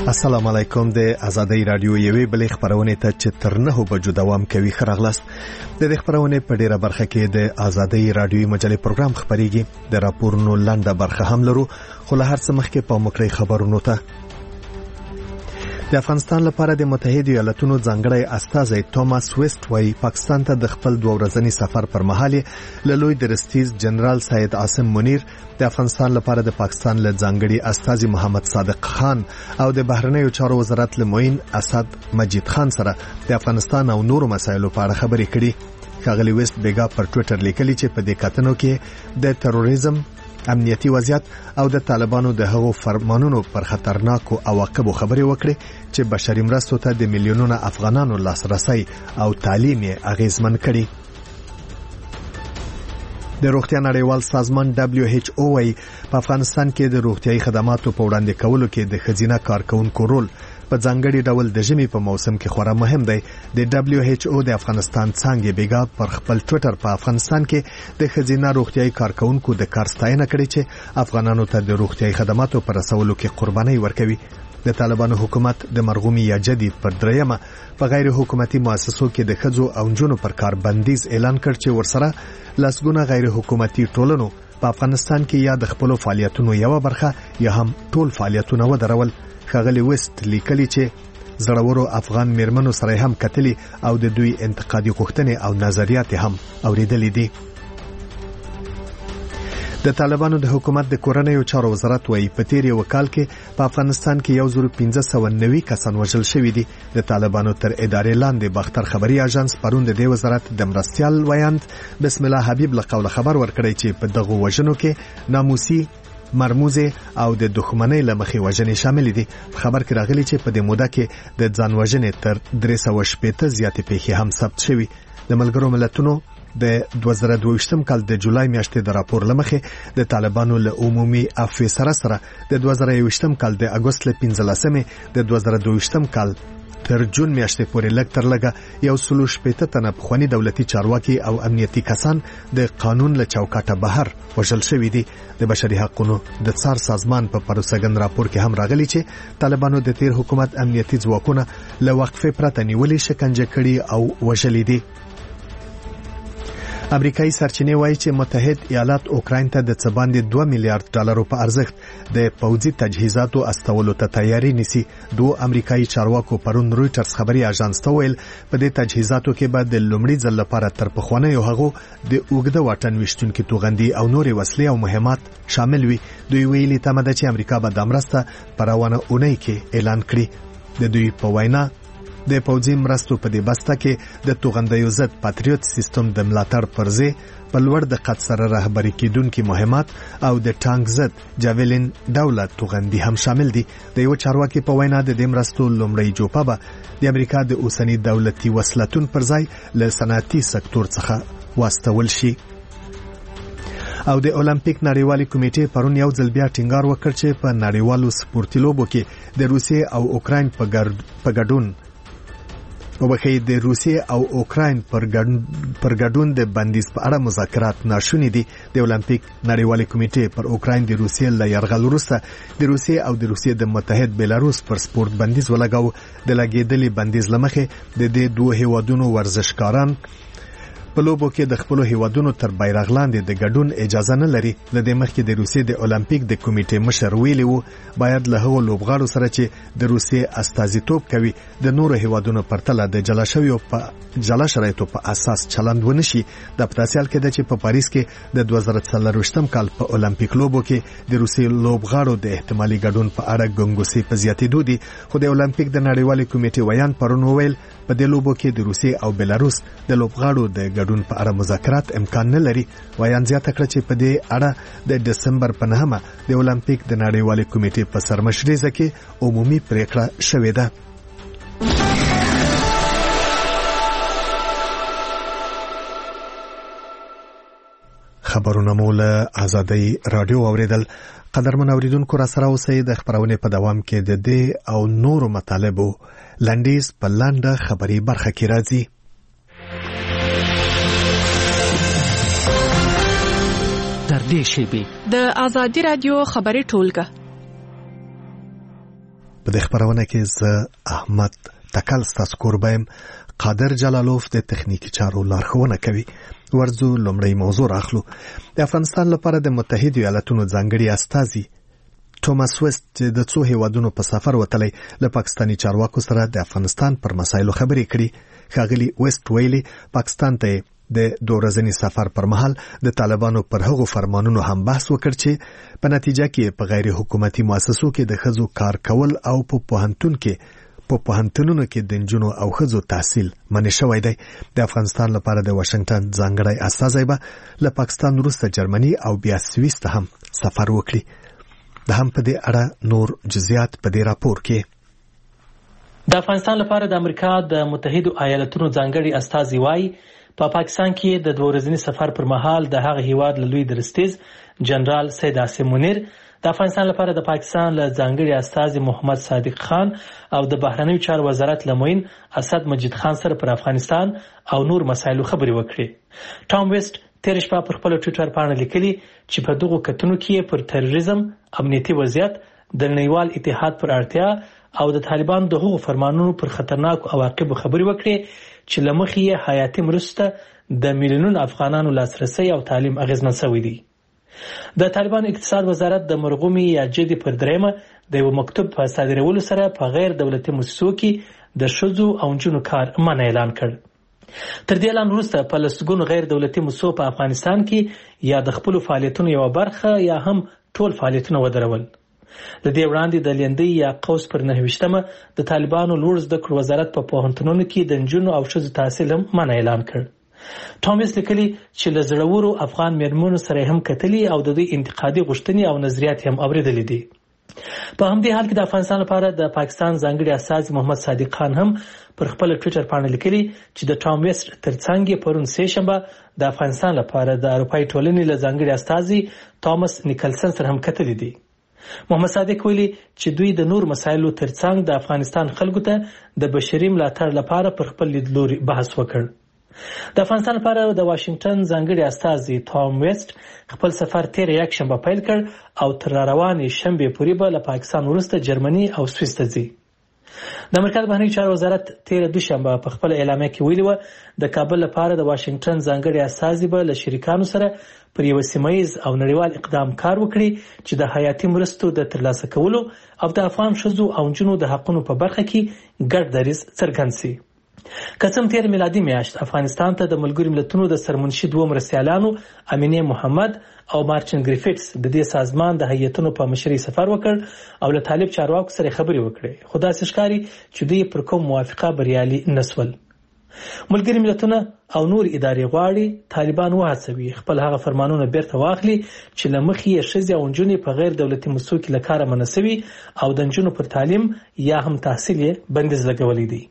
السلام علیکم. د آزادۍ رادیو یوې بلې خبرونه ته چې تر 9 بجو دوام کوي خراغلاست. د دې خبرونه په ډیره برخه کې د آزادۍ رادیو مجلې پروګرام خبريږي. د راپورونو لنډه برخه هم لرو، خو له هر څه مخکې په مکړی خبرونو ته. د افغانستان لپاره د متحده ایالاتونو ځانګړی استازی توماس ویسټ وايي پاکستان ته د خپل 2 ورځنی سفر پر مهال له لوی درستیز جنرال سید عاصم منیر، د افغانستان لپاره د پاکستان له ځانګړي استازي محمد صادق خان او د بهرنیو چارو وزارت له معین اسد مجید خان سره د افغانستان او نورو مسایلو په اړه خبرې کړي. ښاغلي ویسټ بیګا پر ټوئیټر لیکلي چې په دې کتنو کې د تروریزم، امنیتي وضعیت او د طالبانو د هغو فرمانونو پر خطرناکو عواقبو خبرې وکړي چې بشري مرستو ته د میلیونونو افغانانو لاسرسي او تعلیم یې اغیزمن کړي. د روغتیا نړیوال سازمان WHO وايي په افغانستان کې د روغتیايي خدماتو په وړاندې کولو کې د ښځینه کارکونکو رول په ځانګړي ډول د ژمي په موسم کې خورا مهم دی. د WHO د افغانستان څنګه بیګا پر خپل ټوئیټر په افغانستان کې د ښځینه روغتیايي کارکونکو د کار ستاینه کړې چې افغانانو ته د روغتیايي خدماتو پر رسولو کې قرباني ورکوي. د طالبانو حکومت د مرغومي یا جدي پر دریمه په غیر حکومتي مؤسسو کې د ښځو او نجونو پر کار بندیز اعلان کړ چې ورسره لسګونه غیر حکومتي ټولنو په افغانستان کې یا د خپل فعالیتونو یو برخه یا هم ټول فعالیتونه ودرول. ښاغلي ویسټ لیکلي چې زړورو افغان میرمنو سره هم کتلي او د دوی انتقادي غوښتنې او نظریات هم اوریدلې دي. د طالبانو د حکومت د کورنیو چارو وزارت وايي په تیر یو کال کې په افغانستان کې 1590 کسان وژل شوي دي. د طالبانو تر ادارې لاندې باختر خبري اژانس پرون د دې وزارت د مرستيال ویاند بسم الله حبیب له قوله خبر ورکړی چې په دغه وژنو کې ناموسي، مرموزه او د دښمنۍ لمخې وژنې شامل دي. خبر کې راغلي چې په دې موده کې د ځان وژنې تر 380 زیاتې پیښې هم ثبت شوي. د ملګرو ملتونو د 2022 کال د جولای میاشتې د راپور لمخې د طالبانو له عمومي عفو سره د 2021 کال د اگست له 15 د 2022 کال تر جون میاشتې پورې لږ تر لږه 160 تنه پخوانی دولتي چارواکي او امنیتي کسان د قانون له چوکاټه بهر وژل شوي دي. د بشري حقوقو د څار سازمان په پروسګن راپور کې هم راغلي چې طالبانو د تیر حکومت امنیتي ځواکونه له وقفه پرته نیولې، شکنجه کړي او وژلي دي. امریکایي سرچینې وایي چې متحد ایالات اوکراین ته د څه باندې 2 میلیارډ ډالرو په ارزښت د پوځي تجهیزاتو استولو ته تیاری نیسي. 2 امریکایي چارواکو پرون رويټرز خبري اژانس ته ویل په دې تجهیزاتو کې به د لومړي ځل لپاره تر پخوانیو هغو د اوږده واټن وشتونکو توغندي او نورې وسلې او مهمات شامل وي. دوی ویلي تمه ده چې امریکا به د مرسته په روانه اونۍ کې اعلان کړي. د دوی په وینا د پوځي مرستو په دې بسته کې د توغندیو ضد پاتریوت سیستم د ملاتړ پرځې په لوړ دقت سره رهبري کیدونکو مهمات او د ټانک ضد جاویلین دولت توغندي هم شامل دي. د یو چارواکي په وینا د دې مرستو لومړی جوپه به د امریکا د اوسنی دولتي وسلتون پرځای له صنعتي سکتور څخه واستول شي. او د اولمپیک نړیوالي کمیټې پرون یو ځل بیا ټینګار وکړ چې په نړیوالو سپورتي لوبو کې د روسیې او اوکراین په ګډون د روسیې او اوکراین پر ګډون د بندیز په اړه مذاکرات ناشوني دي. د اولمپیک نړیوالې کمیټې پر اوکراین د روسیې له یرغل وروسته د روسیې او د روسیې د متحد بیلاروس پر سپورت بندیز ولګاو. د لګیدلې بندیز لمخې د دې دوه هیوادونو ورزشکاران په لوبو کې د خپل هیوادونو تر بیرغ لاندې د ګډون اجازه نه لري. د دې مخکې د روسیې د اولمپیک د کمیټې مشر ویلي وو باید له هغو لوبغاړو سره چې د روسیې استازیتوب کوي د نورو هیوادونو پرتله د جلا شرایطو په اساس چلند ونشي. د پتاسیال کې د چې په پاریس کې د 2024 کال په اولمپیک لوبو کې د روسیې لوبغاړو د احتمالي ګډون په اړه ګنګوسې په زیاتېدو دي. خو د اولمپیک د نړیوالې کمیټې ویان پرون ویل په دې لوبو کې د روسیې او بیلاروس د لوبغاړو د ګډون په اړه مذاکرات امکان نه لري. ویان زیاته کړه چې په دې اړه د دسمبر په 9 د اولمپیک د نړیوالې کمیټې په سرمشرۍ کې عمومي پریکړه شوې ده. خبرونه مول آزادۍ رادیو اوریدل. قدرمن اوریدونکو را سره اوسئ. د خبرونه په دوام کې د دې او نورو مطالبو لنډیز په لنډه خبري برخه کې راځي. تر دې شیبې د آزادۍ رادیو خبري ټولګه په دې خبرونه کې زه احمد تکل ستاسو کوربایم. قادر جلالوف د تخنیکی چارو لارښوونه کوي. ورځو لومړی موضوع راخلو. د افغانستان لپاره د متحده ایالاتونو ځانګړي استازي توماس وست د څو هیوادونو په سفر وتلی له پاکستاني چارواکو سره د افغانستان پر مسایلو خبرې کړي. ښاغلي وست ویلي پاکستان ته د 2 ورځني سفر پر مهال د طالبانو پر هغو فرمانونو هم بحث وکړ چې په نتیجه کې په غیر حکومتي مؤسسو کې د ښځو کار کول او په پوهنتونونو کې د نجونو او ښځو تحصیل منع شوی دی. د افغانستان لپاره د واشنگټن ځانګړی استازی به له پاکستان وروسته جرمني او بیا سویس ته هم سفر وکړي. د هم په دې اړه نور جزئیات په دې راپور کې. د افغانستان لپاره د امریکا د متحده ایالاتونو ځانګړي استازي وايي په پاکستان کې د 2 ورځني سفر پر مهال د هغه هیواد له لوی درستیز جنرال سید عاصم منیر، د افغانستان لپاره د پاکستان له ځانګړي استازي محمد صادق خان او د بهرنیو چارو وزارت لموین اسد مجید خان سره پر افغانستان او نور مسایلو خبرې وکړي. ټام ویست تیر شپه پر خپل ټویټر باندې لیکلي چې په دغه کتنو کې پر تروریزم، امنیتي وضعیت، د نړیوال اتحاد پر اړتیا او د طالبانو د هغو فرمانونو پر خطرناک عواقب خبرې وکړي چې لمخې یې حیاتي مرسته د میلیونونو افغانانو لاسرسي او تعلیم اغیزمن شوی دی. د طالبان اقتصاد وزارت د مرغومي یا جدي پر دریمه د یو مکتوب په صادرولو سره په غیر دولتي مؤسسو کې د ښځو او نجونو کار منع اعلان کړ. تر دې اعلان وروسته په لسګونو غیر دولتي مؤسسو په افغانستان کې یا د خپل فعالیتونو یو برخه یا هم ټول فعالیتونه ودرول. د دې وړاندې د لیندۍ یا قوس پر 9مه د طالبانو لوړ زده کړو وزارت په پوهنتونونو کې د نجونو او ښځو تحصیل هم منع اعلان کړ. ټامس لیکلي چې له زړورو افغان میرمنو سره هم کتلي او د دوی انتقادي غوښتنې او نظریات هم اوریدلې دي. په همدې حال کې د افغانستان لپاره د پاکستان ځانګړي استازي محمد صادق خان هم پر خپل ټویټر باندې لیکلي چې د ټام ویست ترڅنګ پرون سه شنبه د افغانستان لپاره د اروپای ټولنې له ځانګړي استازي توماس نیکلسن سره هم کتلي دي. محمد صادق ویلي چې دوی د نور مسایلو ترڅنګ د افغانستان خلکو ته د بشري ملاتړ لپاره پر خپل لیدلوري بحث وکړ. د افغانستان لپاره د واشنگټن ځانګړي استازي ټام ویست خپل سفر تیر یک شنبه پیل کړ او تر روانې شنبه پورې به له پاکستان وروسته جرمني او سویس ته ځي. د امریکا د بهرنیو چارو وزارت تیر دوشنبه په خپل اعلامیه کې ویلي و د کابل لپاره د واشنگټن ځانګړي استازي به له شریکانو سره پر یو سیمایي او نړیوال اقدام کار وکړي چې د حیاتي مرستو د ترلاسه کولو او د افغان ښځو او نجونو د حقونو په برخه کې ګډ دریځ څرګند شي. قسم تیر میلادي میاشت افغانستان ته د ملګرو ملتونو د سرمنشي 2 مرستیالانو امینه محمد او مارچن ګریفټس د دې سازمان د هیئتونو په مشرۍ سفر وکړ او له طالب چارواکو سره خبرې وکړې. خدا سي ښکاری چې دوی پر کوم موافقه بریالي نسول. ملګري ملتونه او نور ادارې غواړي طالبان وهڅوي خپل هغه فرمانونه بیرته واخلي چې لمخې یې ښځې او نجونې په غیر دولتي مؤسسو کې له کاره منسوي او د نجونو پر تعلیم یا هم تحصیل یې بندیز لګولی دی.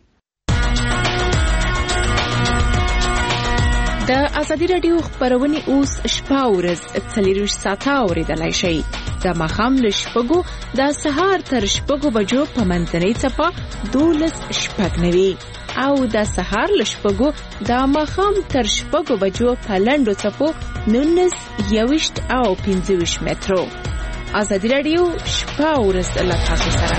د ازادي راډیو خبرونه اوس شپه ورځ 24 ساعته اوریدلای شئ. د ماښام له 6 د سهار تر 6 بجو په منځنۍ څپه 12:09 او د سهار له 6 د ماښام تر 6 بجو په لنډو څپو 19 او 15 مترو. ازادي راډیو شپه ورځ له تاسو سره.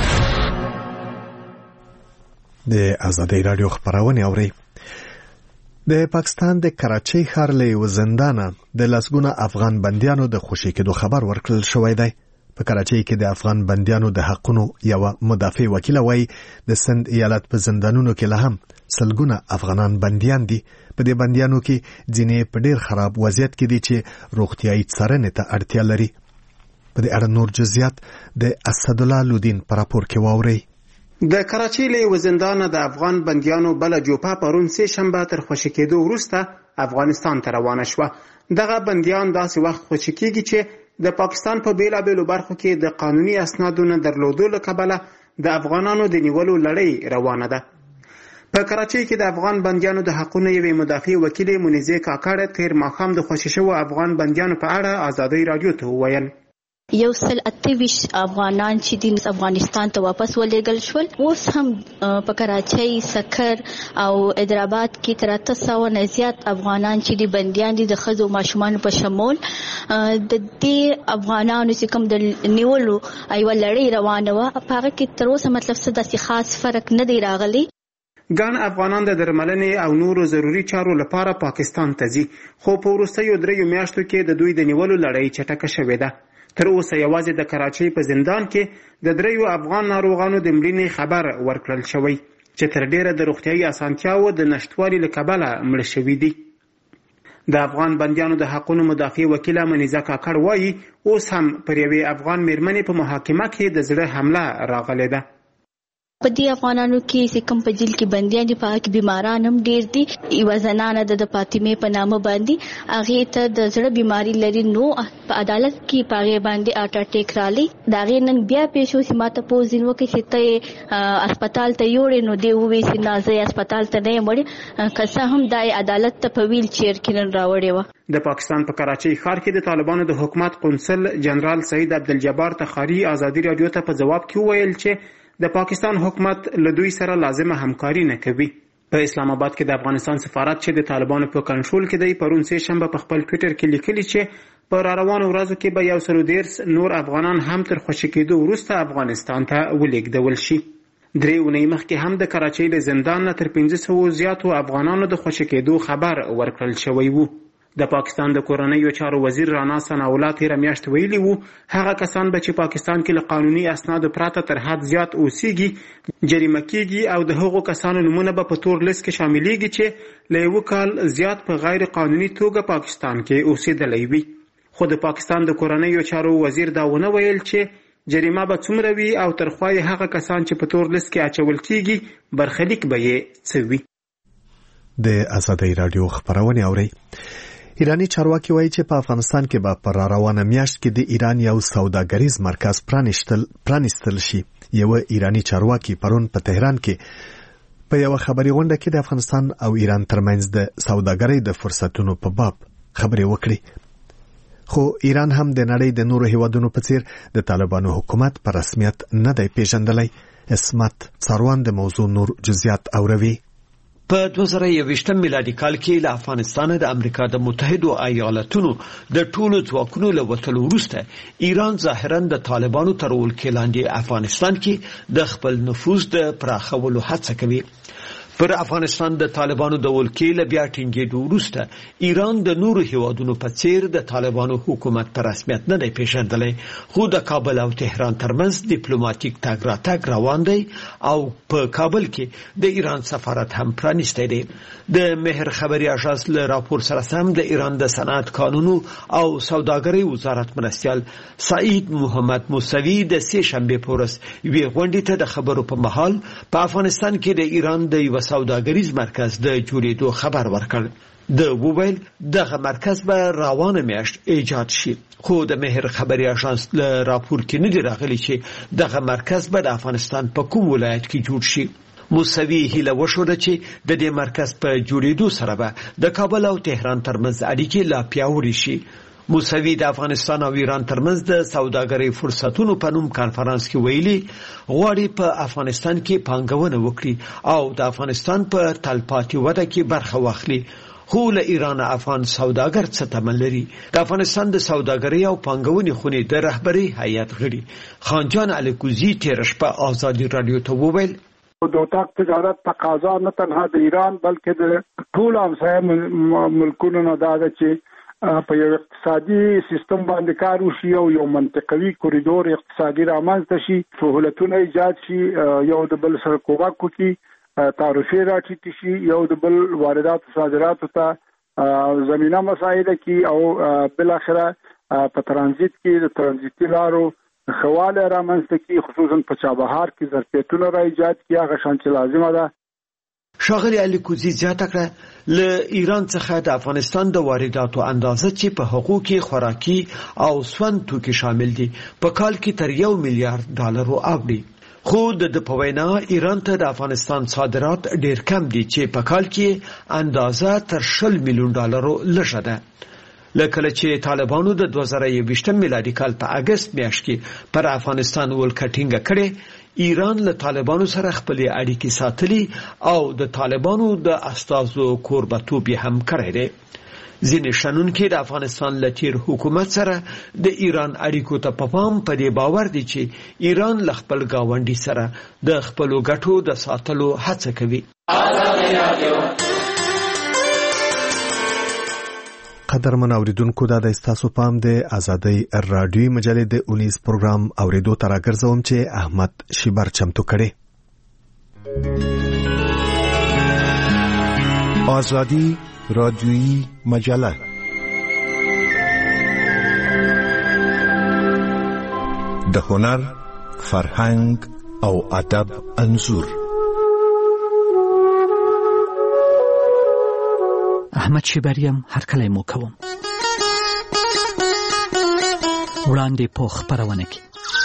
د ازادي راډیو خبرونه اورئ. د پاکستان د کراچۍ ښار له یو زندانه د لسګونه افغان بندیانو د خوشي کېدو خبر ورکړل شوی دی. په کراچۍ کې د افغان بندیانو د حقونو یو مدافع وکیل وایي د سند ایالت په زندانونو کې له هم سلګونه افغانان بندیان دي. په دې بندیانو کې ځینې په ډیر خراب وضعیت کې دي چې روغتیايي څارنې ته اړتیا لري. په دې اړه نور جزئیات د اسد الله لودین پر راپور کې واوري. د کراچۍ له زندانه د افغان بندیانو بل جوپه پرون سه شنبه تر خوشی کېدو وروسته افغانستان ته روانه شوه. دغه بندیان داسې وخت خوشی کېږي چې د پاکستان په بیلابېلو برخو کې د قانوني اسنادو نه درلودو له کبله د افغانانو د نیولو لړۍ روانه ده. په کراچۍ کې د افغان بندیانو د حقونو یوې مدافع وکیل منیزه کاکړ تیر ماښام د خوشی شوو افغان بندیانو په اړه ازادي رادیو ته وویل. 128 افغانان چې د افغانستان ته واپس ولېږل شول. اوس هم په کراچۍ، سکر او حیدرآباد کې تر 800 نه زیات افغانان چې د بندیان دي د ښځو او ماشومانو په شمول د دې افغانانو چې کوم د نیولو یوه لړۍ روانه وه، په هغه کې تر اوسه مطلب څه داسې خاص فرق نه دی راغلی. ګڼ افغانان د درملنې او نورو ضروري چارو لپاره پاکستان ته ځي، خو په وروستیو 3 میاشتو کې د دوی د نیولو لړۍ چټکه شوې ده. تر اوسه یوازې د کراچۍ په زندان کې د 3 افغان ناروغانو د مړینې خبر ورکړل شوی چې تر ډیره د روغتیايي اسانتیاوو د نشټوالي له کبله مړه شوي دي. د افغان بندیانو د حقونو مدافع وکیله منیزه کاکړ وایي اوس هم پر یوې افغان میرمنې په محاکمه کې د زړه حمله راغلې ده. په دې افغانانو کې چې کوم په جیل کې بندیان دي، په هغه کې بیماران هم ډېر دي. یوه زنانه د فاطمې په نامه باندې هغې ته د زړه بیماري لري، نو په عدالت کې په هغې باندې هارټ اټیک راغلی. د هغې نن بیا پیش شو چې ما ته پوز ځین وکړي چې ته یې هسپتال ته یوړې، نو دې وویل چې نه زه یې هسپتال ته نه یم وړې، که څه هم دا یې عدالت ته په ویل چیر کې نن راوړې وه. د پاکستان په کراچۍ ښار کې د طالبانو د حکومت قونسل جنرال سعید عبدالجبار تخاري ازادي راډیو ته په ځواب کې وویل چې د پاکستان حکومت له دوی سره لازمه همکاري نه کوي. په اسلام آباد کې د افغانستان سفارت چې د طالبانو په کنټرول کې دی پرون سه شنبه په خپل ټویټر کې لیکلي چې په روانو ورځو کې به 130 نور افغانان هم تر خوشی کېدو وروسته افغانستان ته ولېږدول شي. 3 اونۍ مخکې هم د کراچۍ له زندان نه تر 500 زیاتو افغانانو د خوشی کېدو خبر ورکړل شوی وو. د پاکستان د کورنیو چارو وزیر رانا ثناءالله تېره میاشت ویلي وو هغه کسان به چې پاکستان کې له قانوني اسنادو پرته تر حد زیات اوسیږي جریمه کیږي او د هغو کسانو نومونه به په تور لیست کې شاملیږي چې له 1 کال زیات په غیر قانوني توګه پاکستان کې اوسېدلی وي. خو د پاکستان د کورنیو چارو وزیر دا ونه ویل چې جریمه به څومره وي او ترخوا یې هغه کسان چې په تور لیست کې اچول کیږي برخلیک به یې څه وي. د ازادۍ راډیو خبرونه اوري. ایرانی چارواکي وایي چې په افغانستان کې به پر روانه میاشت کې د ایران یو سوداګریز مرکز پرانیستل شي. یو ایرانی چارواکي پرون په تهران کې په یو خبري غونډه کې د افغانستان او ایران ترمنځ د سوداګرۍ د فرصتونو په باب خبرې وکړي. خو ایران هم د نړۍ د نورو هیوادونو په څیر د طالبانو حکومت په رسمیت نه دی پیژندلی. اسمت څاروان د موضوع نور جزئیات اوروي. په 2021 میلادي کال کې له افغانستان د امریکا د متحدو ایالاتونو د ټولو ځواکونو له وتلو وروسته ایران ظاهرا د طالبانو تر ولکې لاندې افغانستان کې د خپل نفوذ د پراخولو هڅه کوي. پر افغانستان د طالبانو د ولکې له بیا ټینګېدو وروسته ایران د نورو هیوادونو په څیر د طالبانو حکومت په رسمیت نه دی پیژندلی، خو د کابل او تهران ترمنځ ډیپلوماټیک تګ راتګ روان دی او په کابل کې د ایران سفارت هم پرانیستی دی. د مهر خبري اژانس له راپور سره سم د ایران د صنعت قانونو او سوداګرۍ وزارت مرستیال سعید محمد موسوي د سه شنبه په ورځ یوې غونډې ته د خبرو په مهال په افغانستان کې د ایران د یو سوداګریز مرکز د جوړېدو خبر ورکړ. د وویل دغه مرکز به روانه میاشت ایجاد شي، خو د مهر خبري اژانس له راپور کې نه دی راغلی چې دغه مرکز به د افغانستان په کوم ولایت کې جوړ شي. موسوي هیله وشوده چې د دې مرکز په جوړېدو سره به د کابل او تهران ترمنځ اړیکې لا پیاوړې شي. موسوي د افغانستان او ایران ترمنځ د سوداګرۍ فرصتونو په نوم کانفرنس کې ویلي غواړي په افغانستان کې پانګونه وکړي او د افغانستان په تلپاتې وده کې برخه واخلي. خو له ایران افغان سوداګر څه تمه لري؟ د افغانستان د سوداګرۍ او پانګونې خونې د رهبرۍ هیئت غړي خانجان الکوزي تېره شپه ازادي راډیو ته وویل د اتاق تجارت تقاضا نه تنها د ایران بلکې د ټولو همسایه ملکونو نه دا ده چې په یو اقتصادي سیستم باندې کار وشي او یو منطقوي کوریدور اقتصادي رامنځته شي، سهولتونه ایجاد شي، یو د بل سره کومک وکړي، تعرفې راټیټې شي، یو د بل واردات او صادراتو ته زمینه مساعده کړي او بالاخره په ترانزیت کې د ترانزیتي لارو خواله رامنځته کړي، خصوصا په چابهار کې ظرفیتونه را ایجاد کړي هغه شان چې لازمه ده. ښاغلي الکوزي زیاته کړه له ایران څخه د افغانستان د وارداتو اندازه چې په هغو کې خوراکي او سون توکي شامل دي په کال کې تر 1 میلیارډ ډالرو اوړي. خو د په وینا ایران ته د افغانستان صادرات ډیر کم دي چې په کال کې اندازه تر 20 میلیون ډالرو لږه ده. لکه چې طالبانو د 2020 میلادي کال په اگست میاشت کې پر افغانستان ولکټینګ کړي، ایران له طالبانو سره خپل اړیکې ساتلي او د طالبانو د استازو کوربتوب هم کړی دی. ځینې شنونکي د افغانستان له تیر حکومت سره د ایران اړیکو ته په پام په دې باور دي چې ایران له خپل ګاونډي سره د خپلو ګټو د ساتلو هڅه کوي. قدرمن اوریدونکو، دا د استاسو پام د ازادۍ رادیوي مجلې د 19 پروګرام اوریدو تر راګرځوم چې احمد شیبر چمتو کړي. ازادي رادیویی مجله د هنر، فرهنګ او ادب انځور. احمد شیبریم هر کله مو کوم وړاندې په خبرونه کې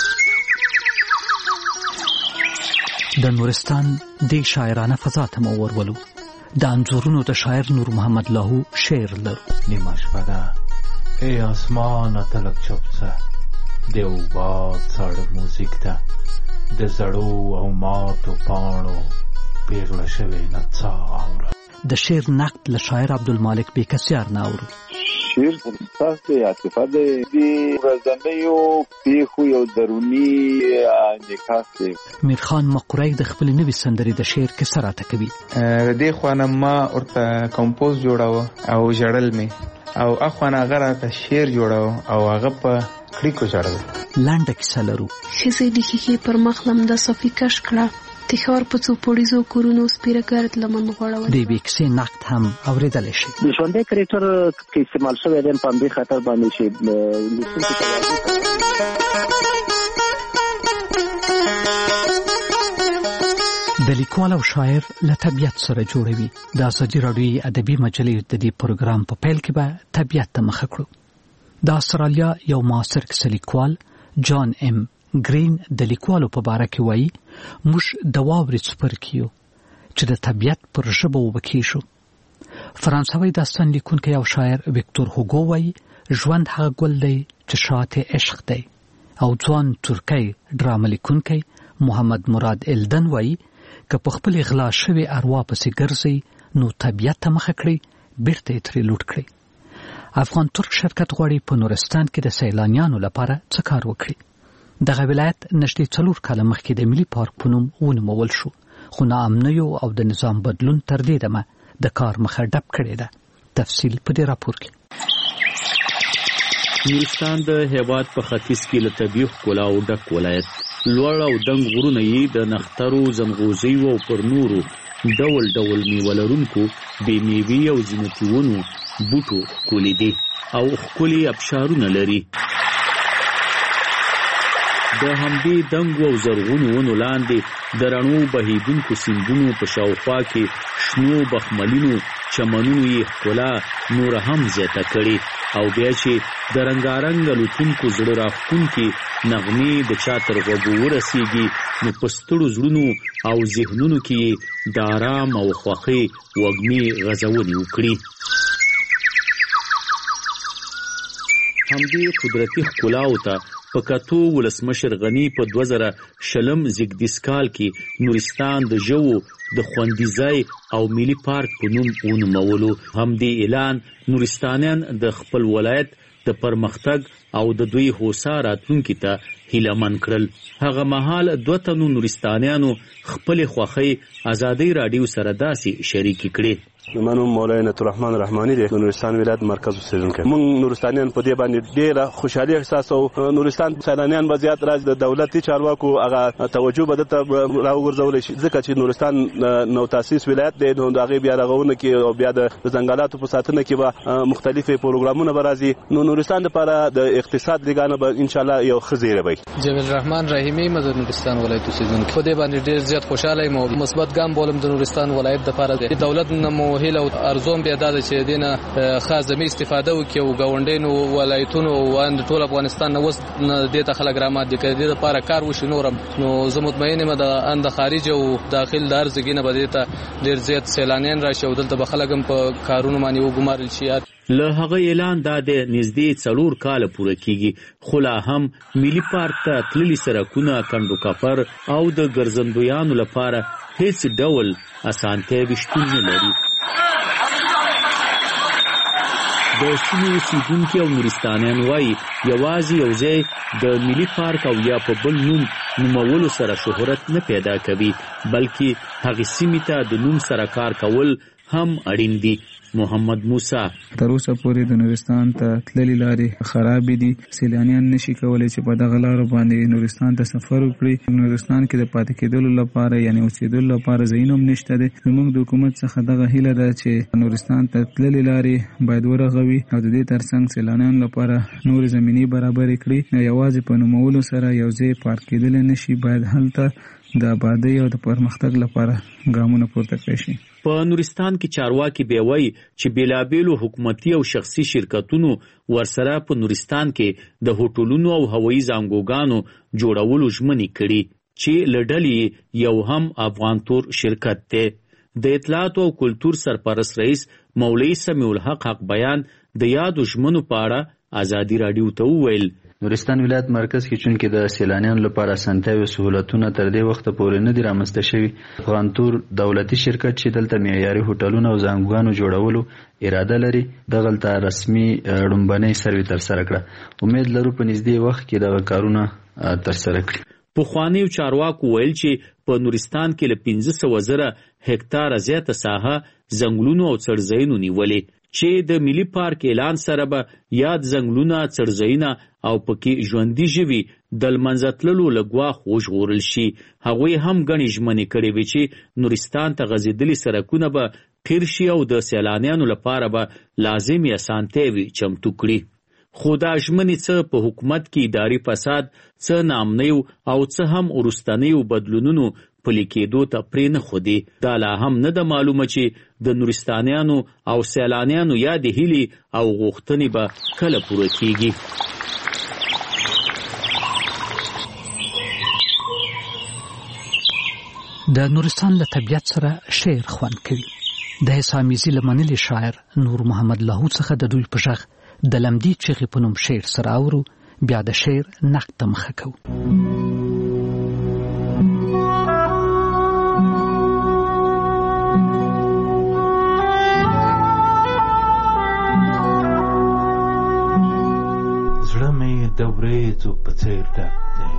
د نورستان د شاعرانه فضا ته مو ورولو. د انځورونو د شاعر نور محمد لاهو شعر لرو. نیمه شپه ده ای آسمان تلک چپسه دیو باد ساړه موزیک ده د زړو او ماتو پاڼو پیغله شوی نڅا اورو. د شعر نقد له شاعر عبدالمالک بیکسیار نه اورو. شعر تاسو عاطفه د ورځنیو پیښو یو درونی انعکاس دی. میرخان مقری د خپل نوې سندرې د شعر کیسه راته کوي. د خوانه ما ورته کمپوز جوړاوه او جړل می او اخوانه غره ته شعر جوړاوه او هغه په کلیکو جوړاوه. لنډه کیسه لرو. خزې د کیخې پر مخلم د صفی کش کړه تخار په څو پولیسو کورونو سپیرګرد لمن غوړول. د بیکسي نقد هم اوریدل شي. د ژوندې کریکټر کې استعمال شوی د په دې خطر باندې شي. د لیکوال او شاعر له طبیعت سره جوړوي. د ازادي رادیوي ادبي مجلې د دې پروګرام په پیل کې به طبیعت ته مخه کړو. د استرالیا یو معاصر کیسه لیکوال جان ام ګرین د لیکوالو په باره کې وایي موږ د واورې څپرکیو چې د طبیعت پر ژبه وبکیږو. فرانسوي داستان لیکونکی او شاعر ویکتور هوګو وایي ژوند هغه ګل دی چې شاته عشق دی. او ځوان ترکی ډرامه لیکونکی محمد مراد الدن وایي که په خپل غلا شوی اروا پسې ګرځي نو طبیعت ته مخه کړي بیرته یې ترې لوټ کړي. افغان ترک شرکت غواړي په نورستان کې د سیلانیانو لپاره څه کار وکړي. دغه ولایت نږدې 4 کاله مخکې د ملي پارک په نوم ونومول شو، خو ناامنیو او د نظام بدلون تر دې دمه د کار مخه ډپ کړې ده. تفصیل په دې راپور کې. نورستان د هیواد په ختیځ کې له طبیعي ښکلا او ډک ولایت. لوړ او دنګ غرونه یې د نخترو، ځنغوزیو او پر نورو ډول ډول میوه لرونکو بې میوې او زینتي ونو بوټو ښکلي دي او ښکلي ابشارونه لري. د همدې دنګو او زرغونو ونو لاندې د رڼو بهیدونکو سیندونو په شاوخوا کې شنو بخملینو چمنونو یې ښکلا نور هم زیاته کړې او بیا چې د رنګارنګ الوتونکو زړه راښکونکي نغمې د چا تر غوږو ورسیږي نو په ستړو زړونو او ذهنونو کې د آرام او خوښۍ وږمې غځونې وکړي. همدې قدرتي ښکلاو ته په کتو ولسمشر غني په 2020 زیږدیز کال کې نورستان د ژوو د خوندي ځای او ملي پارک په نوم ونومولو. همدې اعلان نورستانیان د خپل ولایت د پرمختګ او د دوی هوسا راتلونکي ته هیلهمن کړل. هغه مهال 2 تنو نورستانیانو خپل خوښۍ ازادي رادیو سره داسې شریکې کړې. منو مولانا الرحمن رحماني د نورستان ولایت مرکز اوسیدونکو. موږ نورستانیان په دې باندې ډېره خوشحالي احساسوو. نورستان سیلانیان به زیات راځي، د دولتي چارواکو هغه توجه به دته راوګرځول شي ځکه چې نورستان نو تاسیس ولایت دی. نو هغه بیا رغونه کې او بیا د ځنګلاتو په ساتنه کې به مختلفې پروګرامونه به راځي. نو نورستان لپاره د اقتصاد لګانه به ان شاء الله یو خزیره وي. جمیل الرحمن رحیمی مزه نورستان ولایت اوسیدونکو. په دې باندې ډېر زیات خوشاله یم او مثبت ګام بولم د نورستان ولایت لپاره. د دولت نمو هیله او ارزوم بیا دا چې دینه خاصمي استفاده وکړي او ګاونډینو ولایتونو او ټول افغانستان نو د ته خلک رامات دي کړي د لپاره کار وشي نورم نو زه مطمئن یم د خارج او داخل د ارزګینه بده ته ډیر زیات سیلانیان راشي او دلته بخلګم په کارونو باندې وګمارل شي. له هغه اعلان دا د نږدې 4 کال پوره کیږي خو لا هم ملي پارک ته تللي سرکونه کندو کفر او د ګرځندویانو لپاره هیڅ ډول اسانتیاوې شتون نه لري. د سیمې اوسیدونکي او نورستانیان وایي یوازې یو ځای د ملي پارک او یا په بل نوم نومولو سره شهرت نه پیدا کوي بلکې هغې سیمې ته د نوم سره کار کول هم اړین دي. محمد موسی تر اوسه پورې د نورستان ته تللي لارې خراب دي. سیلانیان نشي کولای چې په دغه لارو باندې نورستان ته سفر وکړي. نورستان کې د پاتې کېدلو لپاره یعنی اوسېدلو لپاره ځایونه هم نشته دي. زموږ د حکومت څخه دغه هیله ده چې نورستان ته تللي لارې باید ورغوي او د دې ترڅنګ سیلانیانو لپاره نور زمینی برابر کړي. یوازې په نومولو سره یو ځای پارک کېدل نشي، باید هلته د آبادی او د پرمختګ لپاره ګامونه پورته کړي شي. په نورستان کې چارواکي به وایي چې بیلابېلو حکومتي او شخصي شرکتونو ورسره په نورستان کې د هوټلونو او هوایي زانګوګانو جوړولو ژمنې کړي چې له ډلې یو هم افغان تور شرکت دی. د اطلاعات او کلتور سرپرست رئیس مولوي سمیع الحق حق بیان د یادو ژمنو په اړه ازادي راډیو ته وویل نورستان ولایت مرکز کې چونکې د سیلانیانو لپاره اسانتیاوې او سهولتونه تر دې وخته پورې نه دي رامنځته شوي. افغان تور دولتي شرکت چې دلته معیاري هوټلونه او زانګوګانو جوړولو اراده لري دغلته رسمي ړومبنۍ سروې ترسره کړه. امید لرو په نږدې وخت کې دغه کارونه ترسره کړي. پخوانیو چارواکو ویل چې په نورستان کې له 15,000 هکتاره زیاته ساحه ځنګلونو او څړځایونو نیولې چې د ملي پارک اعلان سره به یاد ځنګلونه څړځایونه او پکې ژوندي ژوي د لمنځه تللو له ګواښ وژغورل شي. هغوی هم ګڼې ژمنې کړې وې چې نورستان ته غځېدلي سرکونه به قیر شي او د سیلانیانو لپاره به لازمي اسانتیاوې چمتو کړي. خو دا ژمنې څه په حکومت کې اداري فساد، څه ناامنیو او څه هم وروستنیو بدلونونو پلي کېدو ته پرې نه ښودې. دا لا هم نه ده معلومه چې د نورستانیانو او سیلانیانو یادې هیلې او غوښتنې به کله پوره کېږي. د نورستان له طبیعت سره شعر خوند کوي. د حسامیزي له منلي شاعر نور محمد لاهور څخه د دوی په غږ د لمدي چغې په نوم شعر سره اورو، بیا د شعر نقد ته مخه کوو. زړه مې د وریځو په څېر ډک دی،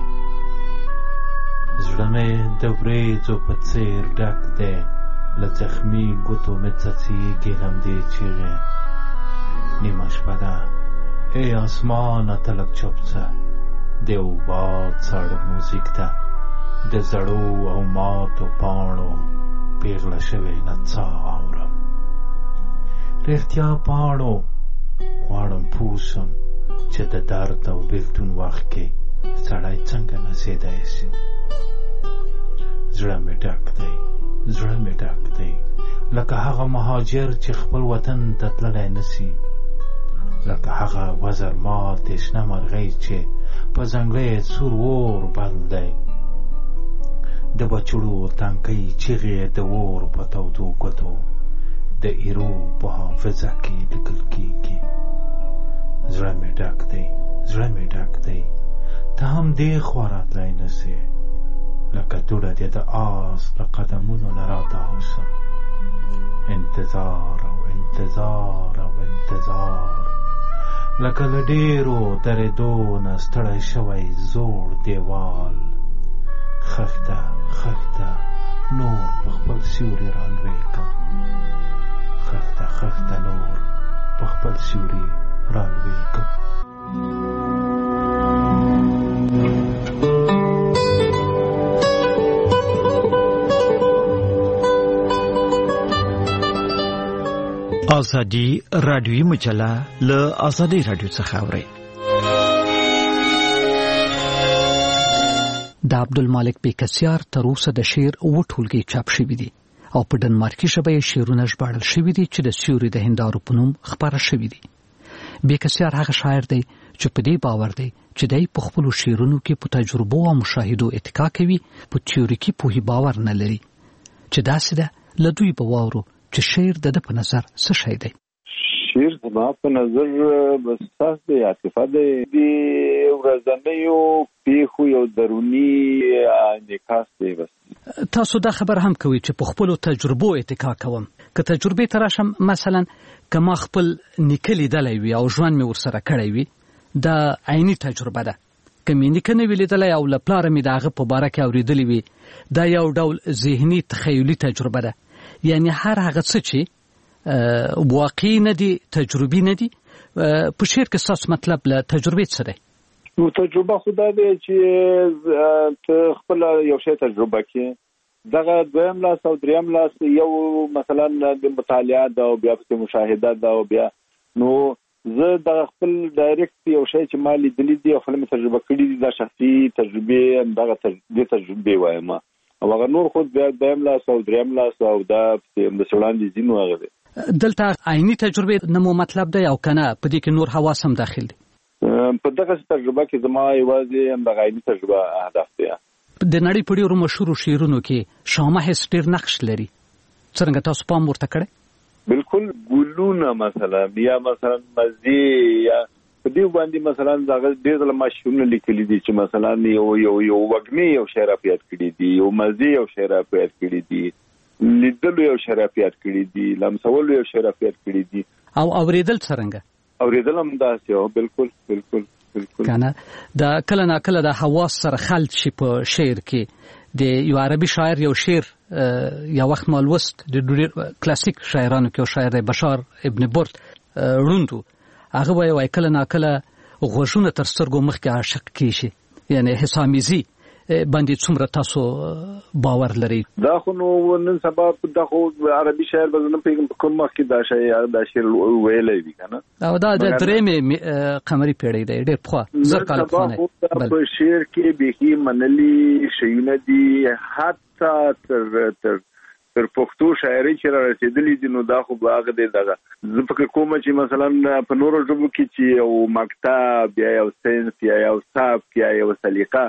زړه مې د وریځو په څېر ډک دی، له زخمي ګوتو مې څڅېږي لمدې چیغې. نیمه شپه ده ای آسمانه ته لږ چوپ شه، د یو باد ساړه موزیک ته د زړو او ماتو پاڼو پیغله شوې نڅا اورم. رښتیا پاڼو غواړم پوه شم چې د درد او بېلتون وخت کې سړی څنګه نڅېدی شي. زړه مې ډک دی، زړه مې ډک دی، لکه هغه مهاجر چې خپل وطن ته تللی نشي، لکه هغه وزر مات شنه مرغۍ چې په ځنګله سور اور بل دی. د بچړو تنکۍ چیغې د اور په تودو ګوتو د ایرو په حافظه کې لیکل کېږي. زړه مې ډک دی، زړه مې ډک دی، ته هم دې خوا راتلی نسې، لکه دوړه دې د آس له قدمونو نه راتاو شم. انتظار او انتظار او انتظار، لکه له ډېرو درېدو نه ستړی شوی زوړ دیوال. خښته خښته نور په خپل سیوري رالویږم، خښته خښته نور په خپل سیوري رالویږم. ازادي رادیوي مجله له ازادي رادیو څخه اوري. د عبدالمالک بیکسیار تر اوسه د شعر اووه ټولګې چاپ شوي دي. او په ډنمارکي ژبه یې شعرونه ژباړل شوي دي چې د سیوري د هندارو په نوم خپاره شوي دي. بیکسیار هغه شاعر دی چې په دې باور دی چې دی په خپلو شعرونو کې په تجربو او مشاهدو اتکا کوي، په تیوریکي پوهې باور نه لري چې داسې ده له دوی به واورو چې شعر د ده په نظر څه شی دی. شعر زما په نظر بس د عاطفه د ورځنیو پیښو یو دروني انعکاس دی. بس تاسو دا خبر هم کوي چې په خپلو تجربو اتکا کوم. که تجربې ته راشم، مثلا که ما خپل نیکه لیدلی وي او ژوند مې ورسره کړی وي، دا عیني تجربه ده. که مې نیکه نه وي لیدلی او له پلاره مې د هغه په باره کې اورېدلی وي، دا یو ډول ذهني تخیلي تجربه ده. یعنی هر هغه څه چې واقعي نه دي، تجربي نه دي. په شعر کې ستاسو مطلب له تجربې څه دی؟ نو تجربه خو دا دی چې ته خپله یو شی تجربه کې دغه دویم لاس او دریم لاس یو مثلا د مطالعه ده او بیا پسې مشاهده ده او بیا نو زه د خپل ډایرکټ یو شی چې ما لیدلی دي او خپل تجربه کړي دي، دا شخصي تجربې دغه تجربې وایم او هغه نور خو بیا دویم لاس او دریم لاس او دا د وړاندې ځینو هغه دی. دلته عیني تجربې نه مو مطلب دی او کنه په دې کې نور حواس هم داخل دي؟ په دغه تجربه کې زما یوازې همدغه عیني تجربه هدف دی. د نړۍ په ډېرو مشهورو شعرونو کې شاه محض ډېر نقش لري. څرنګه تاسو پام ورته کړی؟ بالکل. ګلونه مثلا یا مثلا مزي یا په دې باندې مثلا دغه ډېر ځله ما شعرونه لیکلي دي چې مثلا یو وږمې یو شعر پیاد کړي دي، یو مزي یو شعر پیاد کړي دي، لیدلو یو شعر پیاد کړي دي، لمسولو یو شعر پیاد کړي دي. او اوریدل څرنګه؟ اوریدل هم داسې یو بالکل کنه دا کله نا کله د حواس سره خلط شي. په شعر کې د یو عربي شاعر یو شعر یا وخت ما لوست د ډېر کلاسیک شاعرانو کې یو شاعر دی بشار ابن برد روندو، هغه وایي کله نا کله غوږونه تر سترګو مخکې عاشق کیږي. یعنی حسامیزي باندې څومره تاسو باور لري؟ دا خو نو نن سبا دا خو عربي شاعر به نه پیغام کوم مخکې دا شعر ویلی وي کنه، او دا د درېمې قمري پیړۍ دی، ډېر پخوا زر کاله پخوانی. په شعر کې بیخي منلي شیونه دي، حتی تر پښتو شاعري چې را رسېدلي دي. نو دا خو به هغه دی دغه زه فکر کوم چې مثلا په نورو ژبو کې چې یو مکتب یا یو صنف یا یو سبک یا یو سلیقه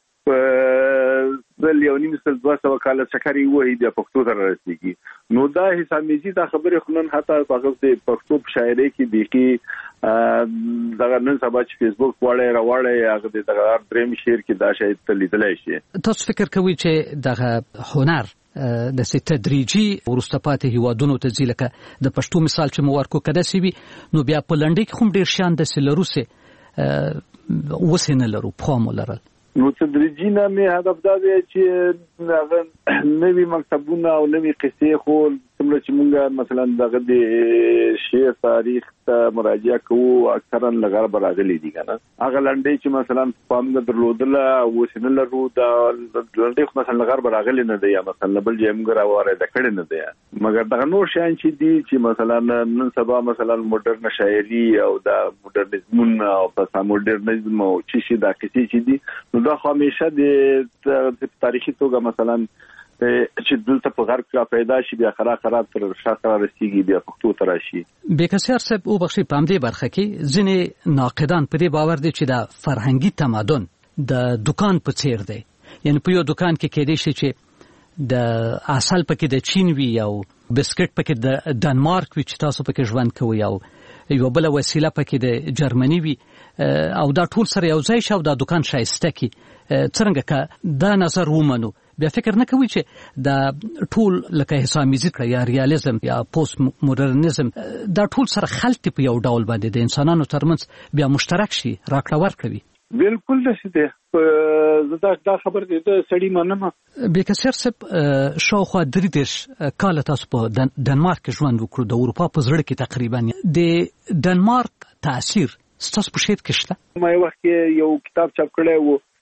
په یو نیم سل 200 کاله چکرې وایي بیا پښتو ته رسېږي. نو دا حسامیزي دا خبرې خو نن حتی په پښتو په شاعرۍ کې بیخي دغه نن سبا چې فیسبوک واړی راواړی هغه د دغه درېیم شعر کې دا شاید ته لیدلی شي. تاسو فکر کوئ چې دغه هنر د تدریجي وروسته پاتې هیوادونو ته ځي؟ لکه د پښتو مثال چې مو ورکو که داسې وي، نو بیا په لنډۍ کې هم ډېر شیان داسې لرو چې اوس نه لرو، پخوا مو لرل. نو تدریجي نه مې هدف دا دی چې هغه نوي مکتبونه او نوي قصې خو څومره چې مونږ مثلا دغه د شعر تاریخ ته مراجعه کوو اکثرا له غربه راغلي دي که نه. هغه لنډۍ چې مثلا پام نه درلودله اوس نه لرو، دا لنډۍ خو مثلا له غربه راغلي نه دی یا مثلا له بل ځایه مونږ راوارده کړې نه دی. مګر دغه نور شیان چې دي چې مثلا نن سبا مثلا موډرن شاعري او دا موډرنیزمونه او پسا موډرنیزم او چې دا کیسې چې دي نو دا همیشه د تاریخي توګه مثلا چې دلته په غرب کې پیدا شي بیا خراب تر شاته رسیږي بیا پښتو ته راشي. بیکسیار صاحب او بخشي په همدې برخه کې ځینې ناقدان په دې باور دي چې دا فرهنګي تمدن د دکان په څیر دی. یعنی په یو دکان کې کېدای شي چې د اصل پکې د چین وي او بسکټ پکې د ډنمارک وي چې تاسو پکې ژوند کوئ او یو بل وسیله پکې د جرمني وي او دا ټول سره یو ځای شو دا دکان شایسته کی. څرنګه که دا نظر ومنو بیا فکر نه کوي چې دا ټول لکه حسامیزي کړه یا ریالیزم یا پوسټ موډرنیزم دا ټول سره خلط په یو ډول باندې د انسانانو ترمنځ بیا مشترک شي، راکړه ورکړي؟ بالکل داسې دی. زه دا خبر دی د سړي منم. بیکسیار صاحب شاوخوا 33 کاله تاسو په ډنمارک کې ژوند وکړو، د اروپا په زړه کې تقریبا. د ډنمارک تاثیر ستاسو په شعر کې شته؟ ما یو وخت یو کتاب چاپ کړی و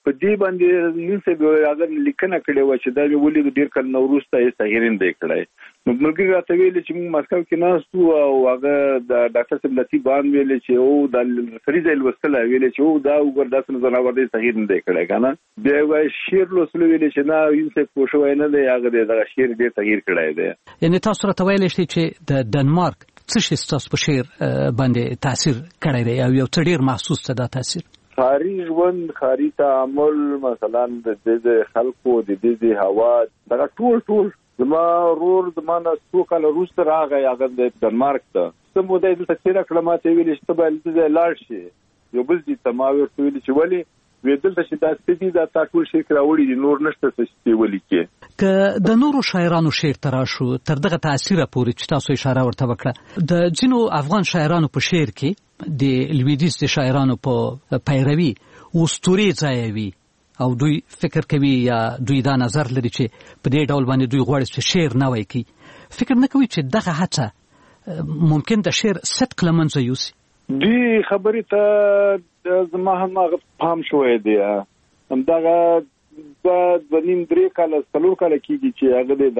په دې باندې یونسف هغه لیکنه کړې و چې دا ولې ډیر کله نوروز ته صحیحین دی کړای نو ملګری راته ویل چې موږ مسکو کې ناستو او هغه د ډاکټر صاحب لطیف بان ویل چې او د فریضه الوصله ویل چې او دا وګرداس نه زناور دی صحیحین دی کړای کنه دی وای شیر لوسل ویل چې نه یونسف پوښوي نه دی هغه د شیر ډیر تغییر کړای دی یعنی تاسو راته ویل چې د ډنمارک څه شي تاسو په شیر باندې تاثیر کړی دی او یو څه ډیر محسوس څه دا تاثیر خاري ژوند خاري تعامل مثلا د خلکو د دې هوا دا ټول زما رور زمانه څو کال وروسته راغی هغه د ډنمارک ته سم ودی د تفسیر کلمات ویل چې تبل د لاړ شي یو بل دي تماوي ویل چې ولی ویدل چې دا ستدي دا ټول شي کراوړي د نور نشته څه ویل کې ک د نورو شاعرانو شعر تراشو تر دغه تاثیر پورې چې تاسو اشاره ورته وکړه د جنو افغان شاعرانو په شعر کې د لویدیز د شاعرانو په پیروي اسطوري ځایوي او دوی فکر کوي یا دوی دا نظر لري چې په دې ډول باندې دوی غواړي چې شعر نه وایي کی فکر نه کوي چې دغه هڅه ممکن د شعر صدق لمنځه یوسي دې خبرې ته زما هم فهم شوې دی همدغه د نیم درې کال څلور کال کېږي چې هغه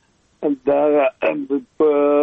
دغه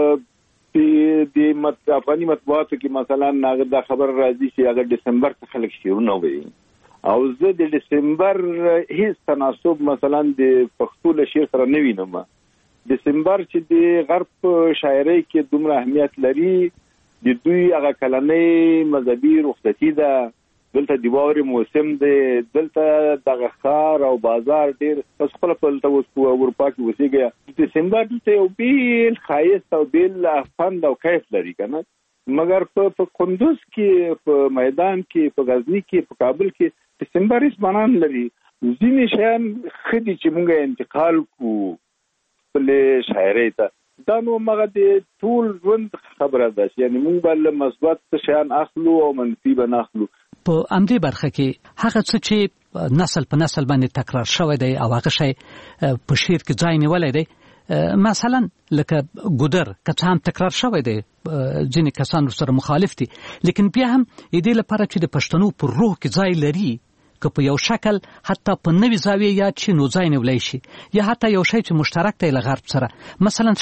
د افغاني مطبوعاتو کې مثلا هغه دا خبر راځي چې هغه دسمبر څخه خلک شعرونه وایي او زه د دسمبر هیڅ تناسب مثلا د پښتو له شعر سره نه وینم دسمبر چې د غرب شاعرۍ کې دومره اهمیت لري د دوی هغه کلنۍ مذهبي رخصتي ده دلته د واورې موسم دی دلته دغه ښار او بازار ډیر تاسو خپل په اروپا کې اوسېږئ دسمبر دلته یو بیل ښایست او بیل فند او کیف لري که نه مګر په کندوز کې په میدان کې په غزني کې په کابل کې دسمبر هیڅ معنا نه لري ځینې شیان ښه دي چې موږ انتقال کړو خپلې شاعرۍ ته دا نو مغه د ټول ژوند خبره ده یعنی موږ بل مثبت شیان اخلو او منفي به نه اخلو په امدې برخه کې هغه څه چې نسل په نسل باندې تکرار شوی دی او هغه شی په شعر کې ځای نیولی دی مثلا لکه ګودر که هم تکرار شوی دی ځینې کسان سره مخالف دي لیکن بیا هم دې لپاره چې د پښتنو پر روح کې ځای لري که په یو شکل حتی په نوې زاویه یا چې نو ځای نیولی شي یا حتی یو شی چې مشترک دی له غرب سره مثلا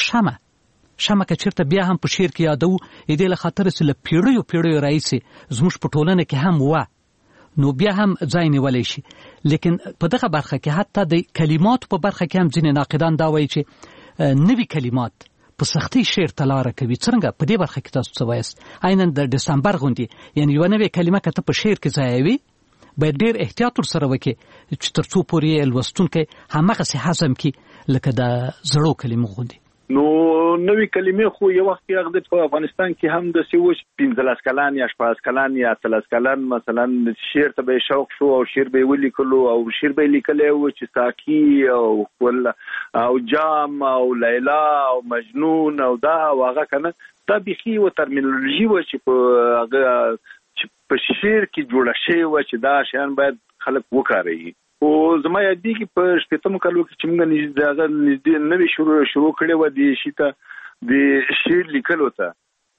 شمه که چیرته بیا هم په شعر کې یادو دې له خاطره چې له پیړیو راهیسې زموږ په ټولنه کې هم وه نو بیا هم ځای نیولی شي لیکن په دغه برخه کې حتی د کلماتو په برخه کې هم ځینې ناقدان دا وایي چې نوي کلمات په سختۍ شعر ته لاره کوي څرنګه په دې برخه کې تاسو څه وایاست عیناً د دسمبر غوندې یعنی یوه نوې کلمه که ته په شعر کې ځایوي باید ډېر احتیاط ورسره وکړي چې تر څو پورې لوستونکی هماغسې هضم کړي لکه د زړو کلمو غوندې نو نوې کلمې خو یو وخت کې هغه په افغانستان کې هم د سیوش 15 کلن یا 14 کلن یا 13 کلن مثلا شعر ته به شوق شو او شعر به ولیکلو او شعر به لیکلی و چې ساقي او کل او جام او لیلا او مجنون او دا هغه کنه دا بيخي و ترمینولوژي و چې په شعر کې جوړه شوی و چې دا شیان باید خلک وکاروي او زما یادېږي په شپږم کال کې چې موږ نږدې نوې شروع کړې و د شیته د شعر لیکلو ته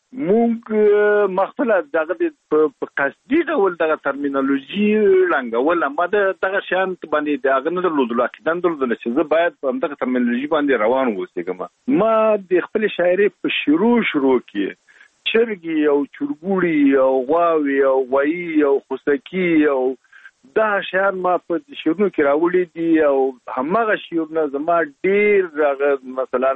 موږ مخفله دغه په قصدي ډول دغه ترمینولوژي لنګول ما دغه شیان باندې دغه نه درلودل کېدل چې زه باید په دغه ترمینولوژي باندې روان اوسېږم ما د خپل شاعرۍ په شروع کې چرګي او چرګوړي او غواوي او غوي او خوسکی او دا شعر ما په شعرونو کې راوړي دي او همغه شعرونه زما ډېر مثلا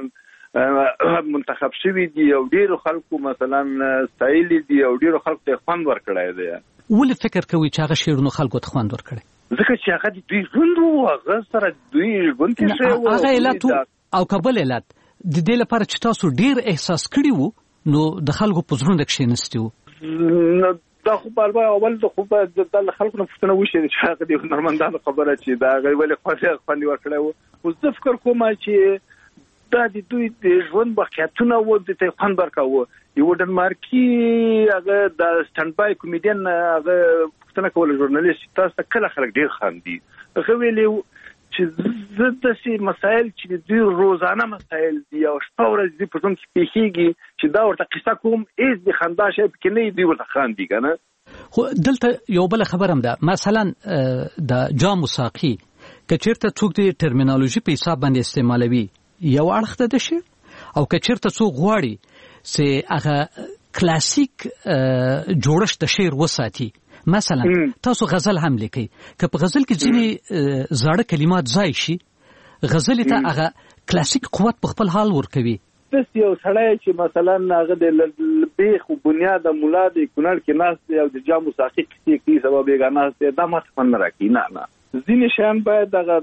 منتخب شوي دي او ډېر خلکو مثلا ستایلي دي او ډېر خلکو ته خوند ورکړی دی ولې فکر کوي چې هغه شعرونه خلکو ته خوند ورکړي ځکه چې هغه دوی ژوند وو هغه سره دوی ژوند کې شوی وو هغه علت او کابل علت د دې لپاره چې تاسو ډېر احساس کړي وو نو د خلکو په زړونو کې کښېنستی وو دا خو په اول د خو د خلکو نه پوښتنه وشي چې هغه د هنرمندانو خبره چې دا غوړې خوندې ورکړی وو اوس زه فکر کوم چې دا د دوی د ژوند واقعیتونه وو د ته خوند ورکاوه یو ډنمارکي هغه د سټاند بای کمیډین هغه پوښتنه کوله ژورنالیست تاسو کله خلک ډیر خاندي هغه ویلي چې زه داسې مسایل چې دوی روزانه مسایل دي او شپه ورځ دي په ژوند کې پیښیږي چې دا ورته قصه کوم هیڅ د خندا شی پکې نه دوی ورته خاندي که نه خو دلته یو بل خبرم ده، مثلا د جام ساقي کچیرته څوک د ټرمینالوژي په حساب باندې استعمالوي یو اړخ ته د شعر، او کچیرته څوک غواړي چې هغه کلاسیک جوړښت د شعر وساتي. مثلا تاسو غزل هم لیکي، که په غزل کې ځینې زاړه کلمات ځای شي، غزل ته هغه کلاسیک قوت په خپل حال ورکوي. بس یو سړی چې مثلا هغه د بیخ او بنیاد مولا د کونړ کې ناس دی او د جامو ساقي کې سبب یې غناس دی، دا ماته فن راکې نه ځینې شیان باید هغه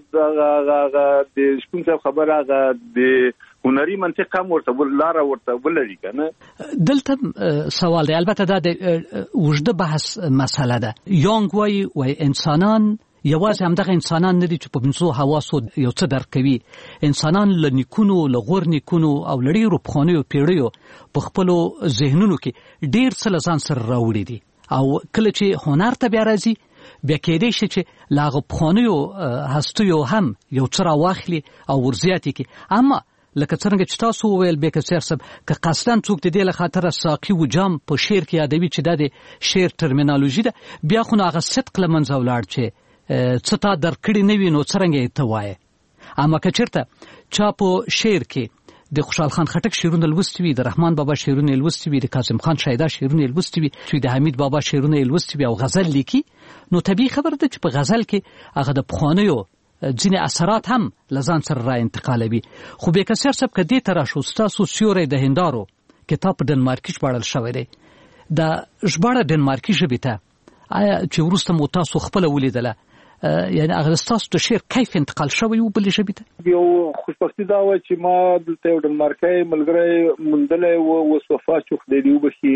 د شپون صاحب خبره هغه د هنري منطق هم ورته لاره ورته ولري کنه. دلته سوال دی، البته دا د وجده بحث مسله ده. یانګ وای انسانان یوازې همدغه انسانان نه دي چې په پنځو حواسو یو څه درک کوي، انسانان له نیکونو، له غور نیکونو او له ډېرو پخوانیو پیړیو په خپلو ذهنونو کې ډېر څه له ځان سره راوړي دي، او کله چې هنر ته بیا راځي بیا کېدای شي چې له هغه پخوانیو هستیو هم یو څه راواخلي او ورزیاتې کړي. اما لکه څنګه چې تاسو وویل بیکسیر صاحب، که قصداً څوک د دې له خاطره ساقي و جام په شعر کې یادوي چې دا د شعر ټرمینالوژي ده، بیا خو نو هغه صدق له منځه ولاړ چې څه تا درکړي نه وي نو څرنګه یې ته وایې. اما که چېرته چا په شعر کې د خوشحال خان خټک شعرونه لوستي وي، د رحمان بابا شعرونه لوستي وي، د کاظم خان شایده شعرونه لوستي وي، چې د حمید بابا شعرونه لوستي وي او غزل لیکي، نو طبیعي خبره ده چې په غزل کې هغه د پخوانیو ځینې اثرات هم له ځان سره را انتقالوي. خو بیکسیر صاحب که دې ته راشو، ستاسو سیوری د هندارو کتاب په ډنمارکي ژباړل شوی دی، د ژباړه ډنمارکي ژبې ته آیا چې وروسته مو تاسو خپله ولیدله، یعنی هغه ستاسو د شعر کیف انتقال شوی و بلې ژبې ته؟ یو خوشبختي دا وه چې ما دلته یو ډنمارکی ملګری موندلی و، اوس وفات شو، خدای دې وبخي.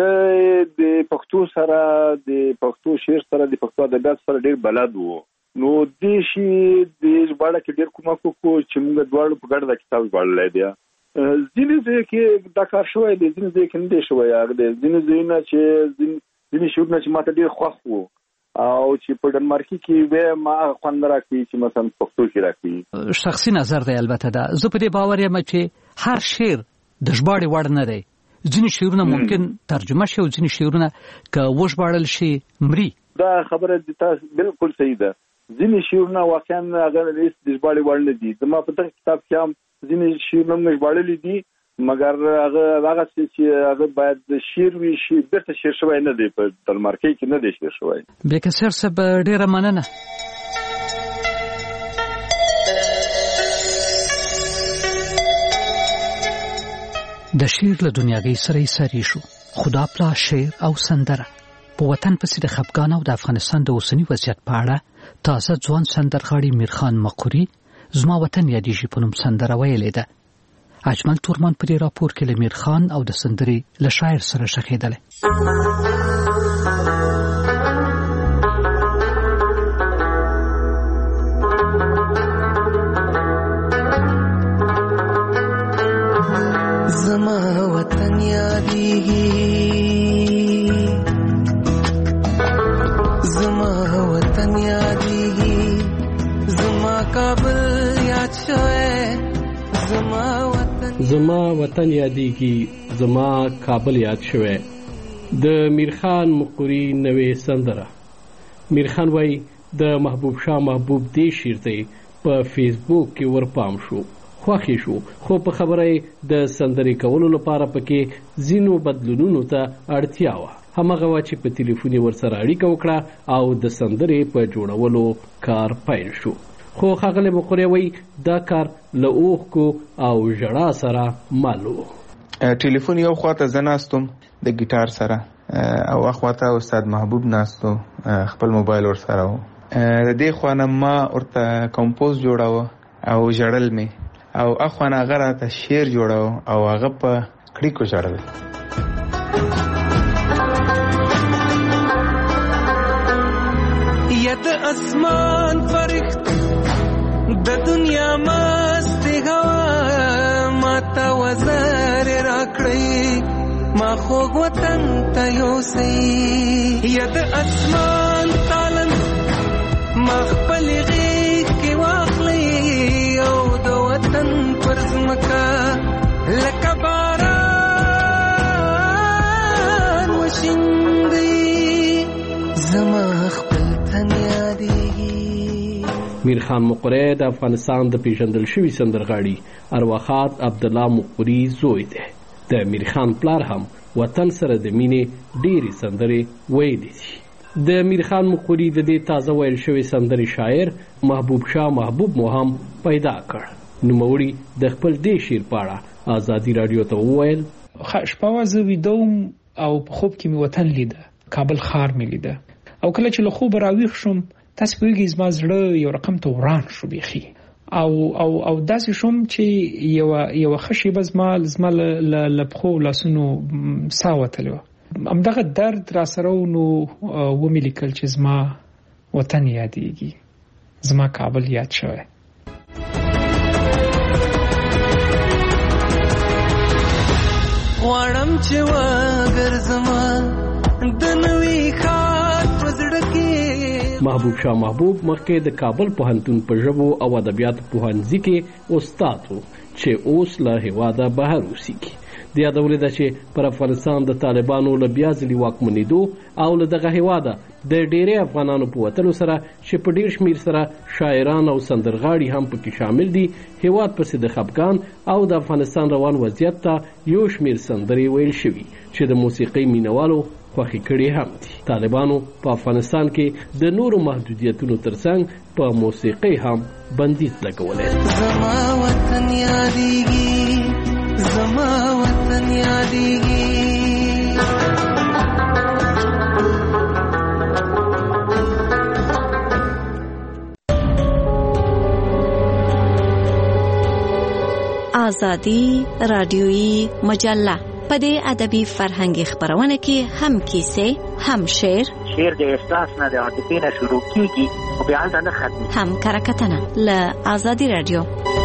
د پښتو سره، د پښتو شعر سره، د پښتو ادبیات سره ډېر بلد و، نو دې شي د ژباړه کې ډېر کومک وکړو چې موږ دواړو په ګډه دا کتاب ژباړلی دی. ځینې ځای کې دا کار شوی دی، ځینې ځای کې نه دی شوی. هغه دی ځینې ځایونه چې ځینې شعرونه چې ماته ډېر خوښ وو او چې په ډنمارکي کې وې ما هغه خوند نه راکوي چې مثلا پښتو کې راکوي. شخصي نظر دی البته دا، زه په دې باور یم چې هر شعر د ژباړې وړ نه دی. ځینې شعرونه ممکن ترجمه شي او ځینې شعرونه که وژباړل شي مري. دا خبره د تاسو بالکل صحیح ده. ځینې شعرونه واقعا هغه د ژباړې وړ نه دي. زما په دغه کتاب کې هم ځینې شعرونه موږ ژباړلي دي، مګر هغه چې هغه باید شعر وي، بیرته شعر شوی نه دی، په ډنمارکي کې نه دی شعر شوی. بیکسیر صاحب ډېره مننه. د شعر له دنیاګۍ سره یې سری شو، خدا پلا شعر او سندره. په وطن پسې د خفګان او د افغانستان د اوسني وضعیت په اړه تازه ځوان سندرغاړي میرخان مقوري زما وطن یادېږي په نوم سندره ویلې ده. اجمل تورمان په دې راپور کې له میرخان او د سندرې له شاعر سره شخېدلی. زما وطن یادېږي، زما وطن یادېږي، زما کابل یاد شوی، زما وطن یادېږي، زما کابل یاد شوی. د میرخان مقوري نوې سندره. میرخان وایي د محبوب شاه محبوب دې شعر ته په فیسبوک کې ورپام شو، خوښې شو، خو په خبره د سندرې کولو لپاره پکې ځینو بدلونونو ته اړتیا وه. همغه وه چې په تلیفون ورسره اړیکه وکړه او د سندرې په جوړولو کار پیل شو. خو ښاغلی مقوري وایي دا کار له اوښکو او ژړا سره مل و. ټلیفون یو خواته زه ناستم د ګیټار سره او اخواته استاد محبوب ناستو خپل موبایل ورسره و. د دې خوانه ما ورته کمپوز جوړاوه او ژړل مې، او اخوانه هغه راته شعر جوړاوه او هغه په کړیکو ژړل. ید اسمان فرښت د دنیا مست هوا ماته وزر راکړی، ما خوږ وطن ته یوسئ. ید اسمان تالن ما خپل غیږ کې واخلئ او د وطن پر ځمکه لکه باران وشیندئ. میرخان مقری د افغانستان د پیژندل شوي سندرغاړي ارواښاد عبدالله مقری زوی دی. د میرخان پلار هم وطن سره د مینې ډېرې سندرې ویلې دي. د میرخان مقری د دې تازه ویل شوي سندرې شاعر محبوب شاه محبوب مو هم پیدا کړ. نوموړي د خپل دې شعر په اړه ازادي راډیو ته وویل: شپه وه زه ویده وم او په خوب کې مې وطن لیده، کابل ښار مې لیده، او کله چې له خوبه راویښ شوم تاسې پوهېږئ زما زړه یو رقم ته وران شو بیخي، او داسې شوم چې یوه ښه شېبه زما له پښو لاسونو ساه وتلې وه. همدغه درد را سره و، نو ومې لیکل چې زما وطن یادېږي، زما کابل یاد شوی. غواړم چې وګرځمه د نوي ښار په زړه کې. محبوب شاه محبوب مخکې د کابل پوهنتون په ژبو او ادبیاتو پوهنځي کې استاد و چې اوس له هېواده بهر اوسېږي. د یادولې ده چې پر افغانستان د طالبانو له بیا ځلي واکمنېدو او له دغه هېواده د ډېری افغانانو په وتلو سره چې په ډېر شمېر سره شاعران او سندرغاړي هم پکې شامل دي، هېواد پسې د خفګان او د افغانستان روان وضعیت ته یو شمېر سندرې ویل شوي چې د موسیقۍ مینوالو خوښې کړي هم دي. طالبانو په افغانستان کې د نورو محدودیتونو ترڅنګ په موسیقۍ هم بندیز لګولی. زما وطن یادېږي، زما وطن یادېږي. آزادی رادیویی مجله په دې ادبي فرهنګي خبرونه کې هم کیسې، هم شعر د احساس نه د عاطفې نه شروع کیږي او بیا هلته نه ختمي، هم کرکټنه له آزادي رادیو.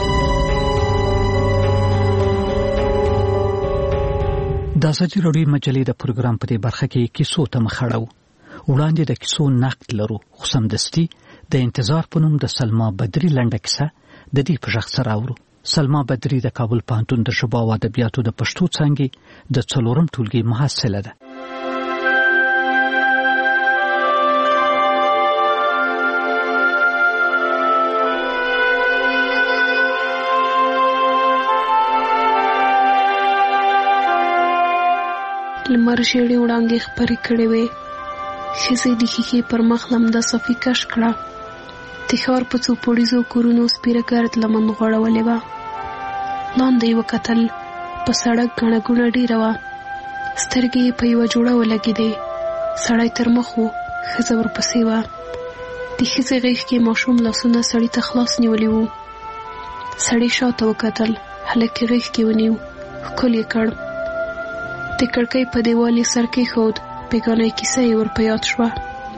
د آزادي راډیو مجلې د پروګرام په دې برخه کې کیسو ته مخ اړوو. وړاندې د کیسو نقد لرو، خو سمدستي د انتظار په نوم د سلما بدري لنډه کیسه د دې په غږ سره اورو. سلما بدري د کابل پوهنتون د ژبو او ادبیاتو د پښتو څانګې د 4م ټولګي محصله ده. لمر ژېړې وړانګې خپرې کړې وې، ښځې د ښیښې پر مخ لمده صفي کش کړه. د ښار په څو پوړیزو کورونو سپېره ګرد لمن غوړولې وه. لاندې یې وکتل، په سړک ګڼه ګوڼه ډېره وه. سترګې یې په یوه جوړه ولګېدې. سړی تر مخ و، ښځه ورپسې وه. د ښځې غېږ کې ماشوم لاسونه سړي ته خلاص نیولي وو. سړي شاته وکتل، هلک یې غېږ کې ونیو، ښکل یې کړ. د کړکۍ په دیوال یې سر کېښود، بېګانۍ کیسه یې ور په یاد شوه.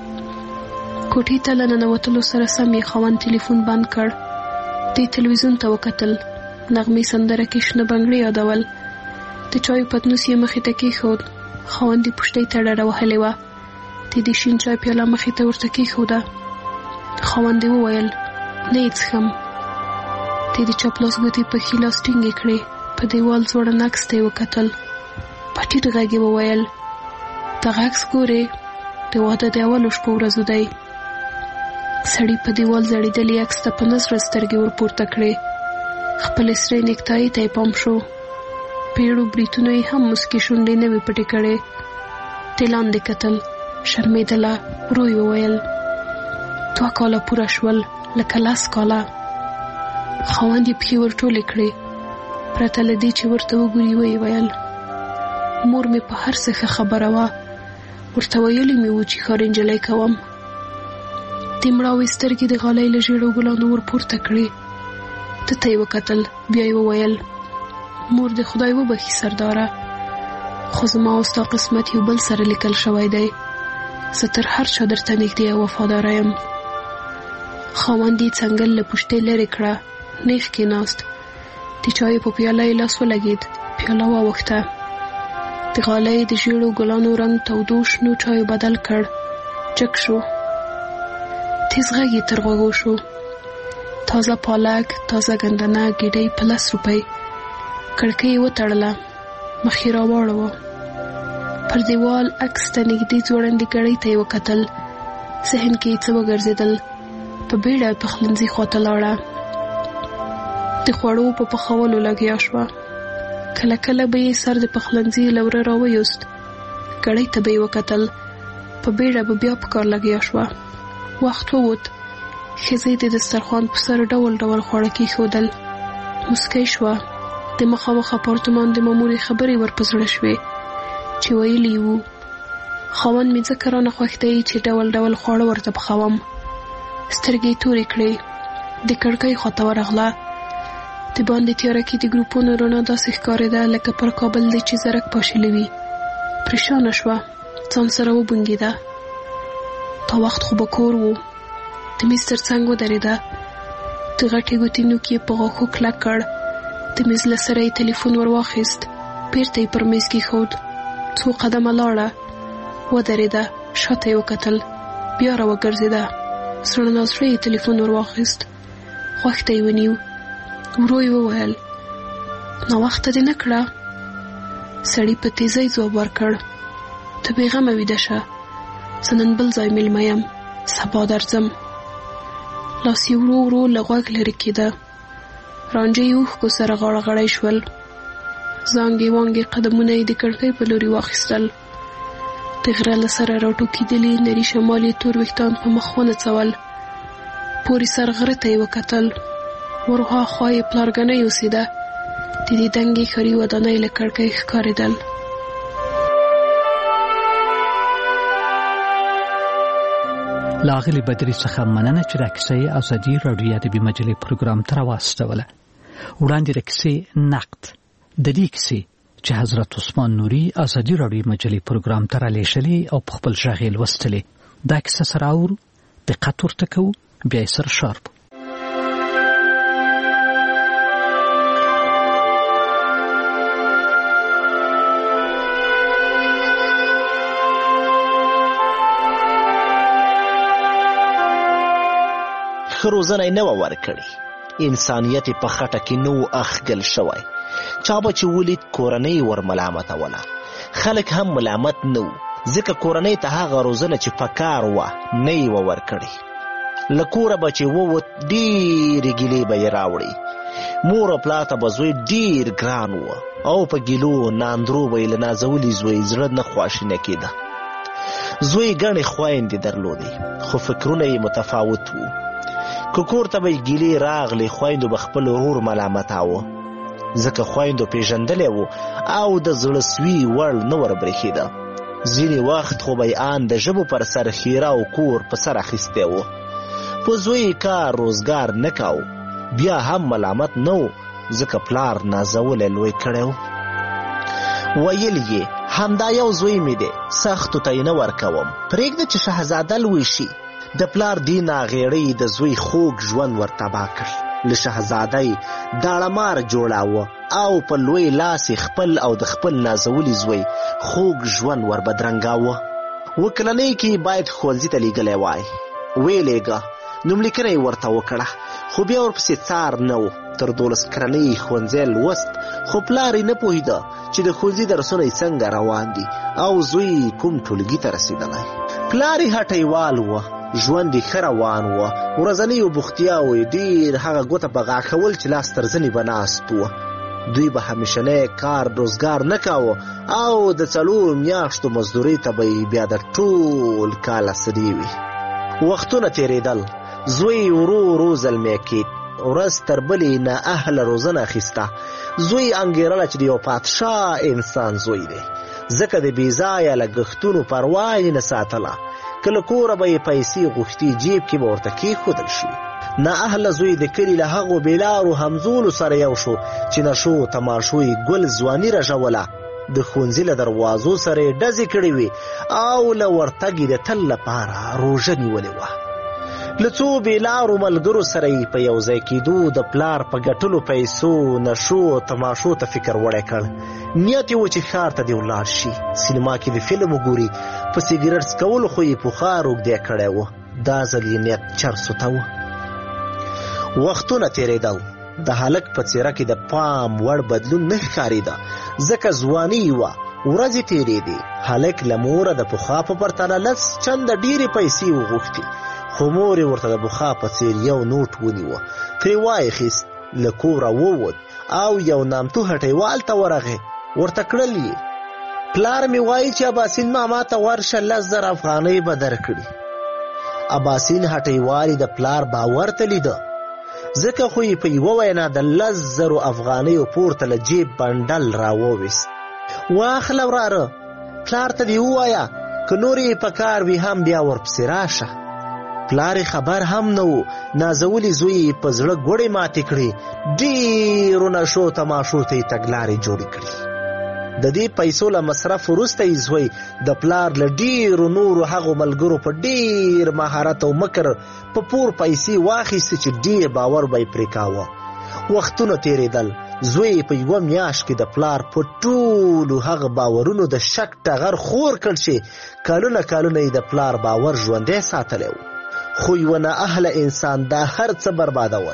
کوټې ته له ننوتلو سره سم یې خاوند تلیفون بند کړ. دې تلویزیون ته وکتل، نغمې سندره کې شنه بنګړي یادول. د چایو پتنوس یې مخې ته کېښود، خاوند یې پوشتۍ ته ډډه وهلې وه. د شین چای پیاله مخې ته ورته کېښوده. خاوند یې وویل: نه یې څښم. د چاپلاس ګوتې په ښي لاس ټینګې کړې، په دیوال ځوړند عکس ته یې وکتل. په ټیټ غږ یې وویل: دغه عکس ګورې، د واده د اولو شپو ورځو دی. سړي په دیوال ځړېدلي عکس ته په نظره سترګې ورپورته کړې. خپلې سرې نیکتایي ته یې پام شو. پیړو بریتونو یې هم مسکې شونډې نه وې پټې کړې. د لاندې کتل، شرمېدله. ورو یې وویل: 2 کاله پوره شول، لکه 10 کاله. خاوند یې پښې ورټولې کړې. پرته له دې چې ورته وګوري ویې ویل: مور مې په هر څه ښه خبره وه، ورته ویلي مې وو چې ښار نجلۍ کوم. د مړاوې سترګې د غالۍ له ژېړو ګلانو ورپورته کړې. ده ته یې وکتل، بیا یې وویل: مور دې خدای وبخي سرداره، خو زما او ستا قسمت یو بل سره لیکل شوی دی. زه تر هر چا درته نږدې او وفاداره یم. خاوند یې څنګل له پوشتې لرې کړه، نیغ کېناست. د چایو په پیاله یې لاس ولګېد، پیاله واوښته. د غالۍ د ژېړو ګلانو رنګ تودو شنو چایو بدل کړ. جګ شو. تیز غږ یې تر غوږو شو: تازه پالک، تازه ګندنه، ګیډۍ په 10 روپۍ. کړکۍ یې وتړله، مخ یې راواړوه. پر دیوال عکس ته نږدې ځوړندې ګړۍ ته یې وکتل. ذهن کې یې څه وګرځېدل. په بیړه پخلنځي خواته لاړه. د خوړو په پخولو لګیا شوه. کله کله به یې سر د پخلنځي له وره راویوست. ګړۍ ته به یې وکتل. په بیړه به بیا په کار لګیا شوه. وخت ووت. ښځې د دسترخوان په سر ډول ډول خواړه کېښودل. مسکی شوه. د مخامخ اپارتمان د مامورې خبرې ورپه زړه شوې چې ویلي وو خاوند مې ځکه رانه خوښ دی چې ډول ډول خواړه ورته پخوم. سترګې تورې کړې. د کړکۍ خواته ورغله. د باندې تیاره کې د ګروپونو رڼا داسې ښکارېده لکه پر کابل دی چې زرک پاشلې وي. پریشانه شوه. ځان سره وبونګېده. تا وخت خو به کور و. د میز تر څنګ ودرېده. د غټې ګوتې نوک یې په غاښو کلک کړ. د میز له سره یې تلیفون ور واخیست. بیرته یې پر میز کېښود. څو قدمه لاړه. ودرېده. شاته یې وکتل. بیا را وګرځېده. زړه نازړه یې تلیفون ور واخیست. غوږ ته یې ونیو. ورو یې وویل ناوخته دې نه کړه؟ سړي په تیزۍ ځواب ورکړ ته بېغمه ویده شه. زه نن بل ځای مېلمه یم. سبا درځم. لاس یې ورو ورو له غوږ لرې کېده. رانجه یې اوښکو سره غاړه غړی شول. زانګې وانګې قدمونه یې د کړکۍ په لوري واخیستل. د غره له سره راټوکېدلي نري شمال یې تور ویښتان په مخ ونڅول. پورې سر غره ته یې وکتل. ورهاخوا یې پلارګنۍ اوسېده. د دې دنګې ښاري ودانۍ له کړکۍ ښکارېدل. له اغلې بدري څخه مننه چې دا کیسه یې ازادي راډیو ادبي مجلې پروګرام ته راواستوله. وړاندې د کیسې نقد د دې کیسې چې حضرت عثمان نوري ازادي راډیو مجلې پروګرام ته رالیږلې او په خپل غږ یې لوستلې. دا کیسه سره اورو. دقت ورته کوو. بیا یې سره شارپ. ښه روزنه یې نه وه ورکړې. انسانیت یې په خټه کې نه و اخږل شوی. چا به چې ولید کورنۍ یې ور ملامتوله. خلک هم ملامت نه وو ځکه کورنۍ ته هغه روزنه چې په کار وه نه یې وه ورکړې. له کوره به چې ووت ډېرې ګیلې به یې راوړې. مور او پلار ته به زوی ډېر ګران و او په ګیلو ناندرو به یې له نازولي زوی زړه نه خواشینه کېده. زوی ګڼې خویندې درلودې خو فکرونه یې متفاوت وو. که کور ته به یې ګیلې راغلې خویندو به خپل ورور ملامتاوه ځکه خویندو پیژندلی و او د زړه سوي وړ نه وربرېښېده. ځینې وخت خو به یې ان د ژبو پر سر خیره او کور په سر اخیستی و. په زوی کار روزګار نه کاو بیا هم ملامت نه و ځکه پلار نازولی لوی کړی و. ویل یې همدا یو زوی مې دی سختو ته یې نه ورکوم پرېږده چې شهزاده لوی شي. د پلار دې ناغېړۍ د زوی خوږ ژوند ور تباه کړ. له شهزاده یې داړمار جوړاوه او په لوی لاس یې خپل او د خپل نازولي زوی خوږ ژوند ور بدرنګاوه. اووه کلنۍ کې باید ښوونځي ته لیږلی وای. ویې لیږه. نوملیکنه یې ورته وکړه خو بیا ورپسې څار نه و. تر 12 کلنۍ ښوونځی لوست خو پلار یې نه پوهېده چې د ښوونځي درسونه یې څنګه روان دي او زوی کوم ټولګي ته رسېدلی. پلار یې هټیوال وه. ژوند یې ښه روان وه. ورځنیو بوختیاوو یې ډېر هغه ګوته په غاښول چې لاس تر زنې به ناست وه. دوی به همیشنی کار روزګار نه کاوه او د 4 میاشتو مزدورۍ ته به یې بیا د ټول کاله سرې وي. وختونه تېرېدل. زوی ورو ورو زلمی کېد. ورځ تر بلې نااهله روزنه اخیسته. زوی انګېرله چې د یو پادشاه انسان زوی دی ځکه د بېځایه لګښتونو پروا یې نه ساتله. که له کوره به یې پیسې غوښتي جیب کې به ورته کېښودل شي. نااهله زوی د کلي له هغو بېلارو همزولو سره یو شو چې نشو تماشو یې ګل ځواني رژوله. د ښوونځي له دروازو سره یې ډزې کړې وې او له ورتګ یې د تل لپاره روژه نیولې وه. له څو بېلارو ملګرو سره یې په یو ځای کېدو د پلار په ګټلو پیسو نشو تماشو ته فکر وړی کړ. نیت یې و چې ښار ته دې ولاړ شي سینما کې د فلم وګوري. په سیګرټ څکولو خو یې پخار اوږدی کړی و. دا ځل یې نیت چرسو ته و. وختونه تېرېدل. د هلک په څېره کې د پام وړ بدلون نه ښکارېده ځکه ځواني وه. ورځې تېرېدې. هلک له موره د پخوا په پرتله 10 چنده ډېرې پیسې وغوښتې خو مور یې ورته د بخا په څیر یو نوټ ونیوه، ترې واخیست، له کوره ووت او یو نامتو هټیوال ته ورغی، ورته کړل یې پلار مې وایي چې اباسین ماما ته ورشه 10,000 افغانۍ به درکړي. اباسین هټیوال د پلار باور ته لیده، ځکه خو یې په یوه وینا د 10,000 افغانیو پورته له جیب بنډل راوویست. واخله وراره، پلار ته دې ووایه که نور یې په کار وي هم بیا ورپسې راشه. پلار یې خبر هم نه و، نازولي زوی یې په زړه ګوړې ماتې کړې، ډېرو نشو تماشو ته یې تګلارې جوړې کړي. د دې پیسو له مصرف وروسته یې زوی د پلار له ډېرو نورو هغو ملګرو په ډېر مهارت او مکر په پور پیسې واخیستې چې ډېر باور به یې پرې کاوه. وختونه تېرېدل، زوی په یوه میاشت کې د پلار په ټولو هغه باورونو د شک ټغر خور کړ چې کلونه کلونه یې د پلار باور ژوندی ساتلی و، خو یوه نااهله انسان دا هر څه بربادول.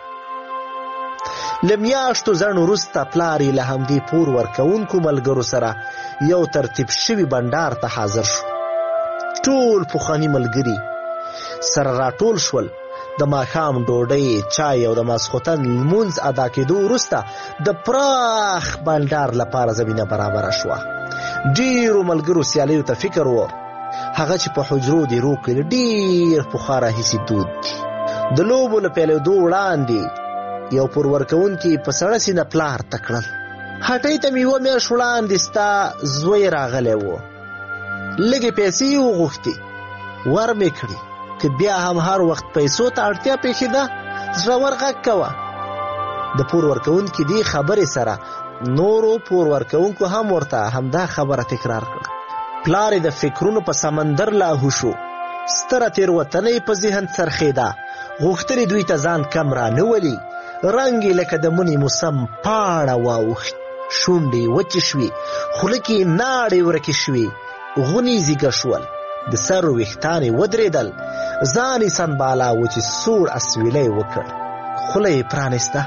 له میاشتو ځڼ وروسته پلار یې له همدې پور ورکوونکو ملګرو سره یو ترتیب شوي بنډار ته حاضر شو. ټول پخواني ملګري سره راټول شول. د ماښام ډوډۍ، چای او د ماسخوتن لمونځ ادا کېدو وروسته د پراخ بنډار لپاره زمینه برابره شوه. ډېرو ملګرو سیالیو ته فکر و، هغه چې په حجرو د روغ کې ډېر پخوا راهیسې دود دي. د لوبو له پیلېدو وړاندې یو پور ورکوونکي په سړه سینه پلار ته کړل، هټۍ ته مې یوه میاشت وړاندې ستا زوی راغلی و، لږې پیسې یې وغوښتې، ور مې کړې، که بیا هم هر وخت پیسو ته اړتیا پېښېده زړور غږ کوه. د پور ورکوونکي دې خبرې سره نورو پور ورکوونکو هم ورته همدا خبره تکرار کړه. پلار د فکرونو په سمندر لاهو شو، ستره تېروتنه یې په ذهن څرخېده، غوښتل دوی ته ځان کم را نه ولي. رنګ یې لکه د مني موسم پاڼه واوښت، شونډې وچې شوې، خوله کې یې ناړې ورکې شوې، غونې زیږه شول، د سر ویښتان یې ودرېدل، ځان یې سنباله و چې سوړ اسویلی وکړ، خوله یې پرانیسته.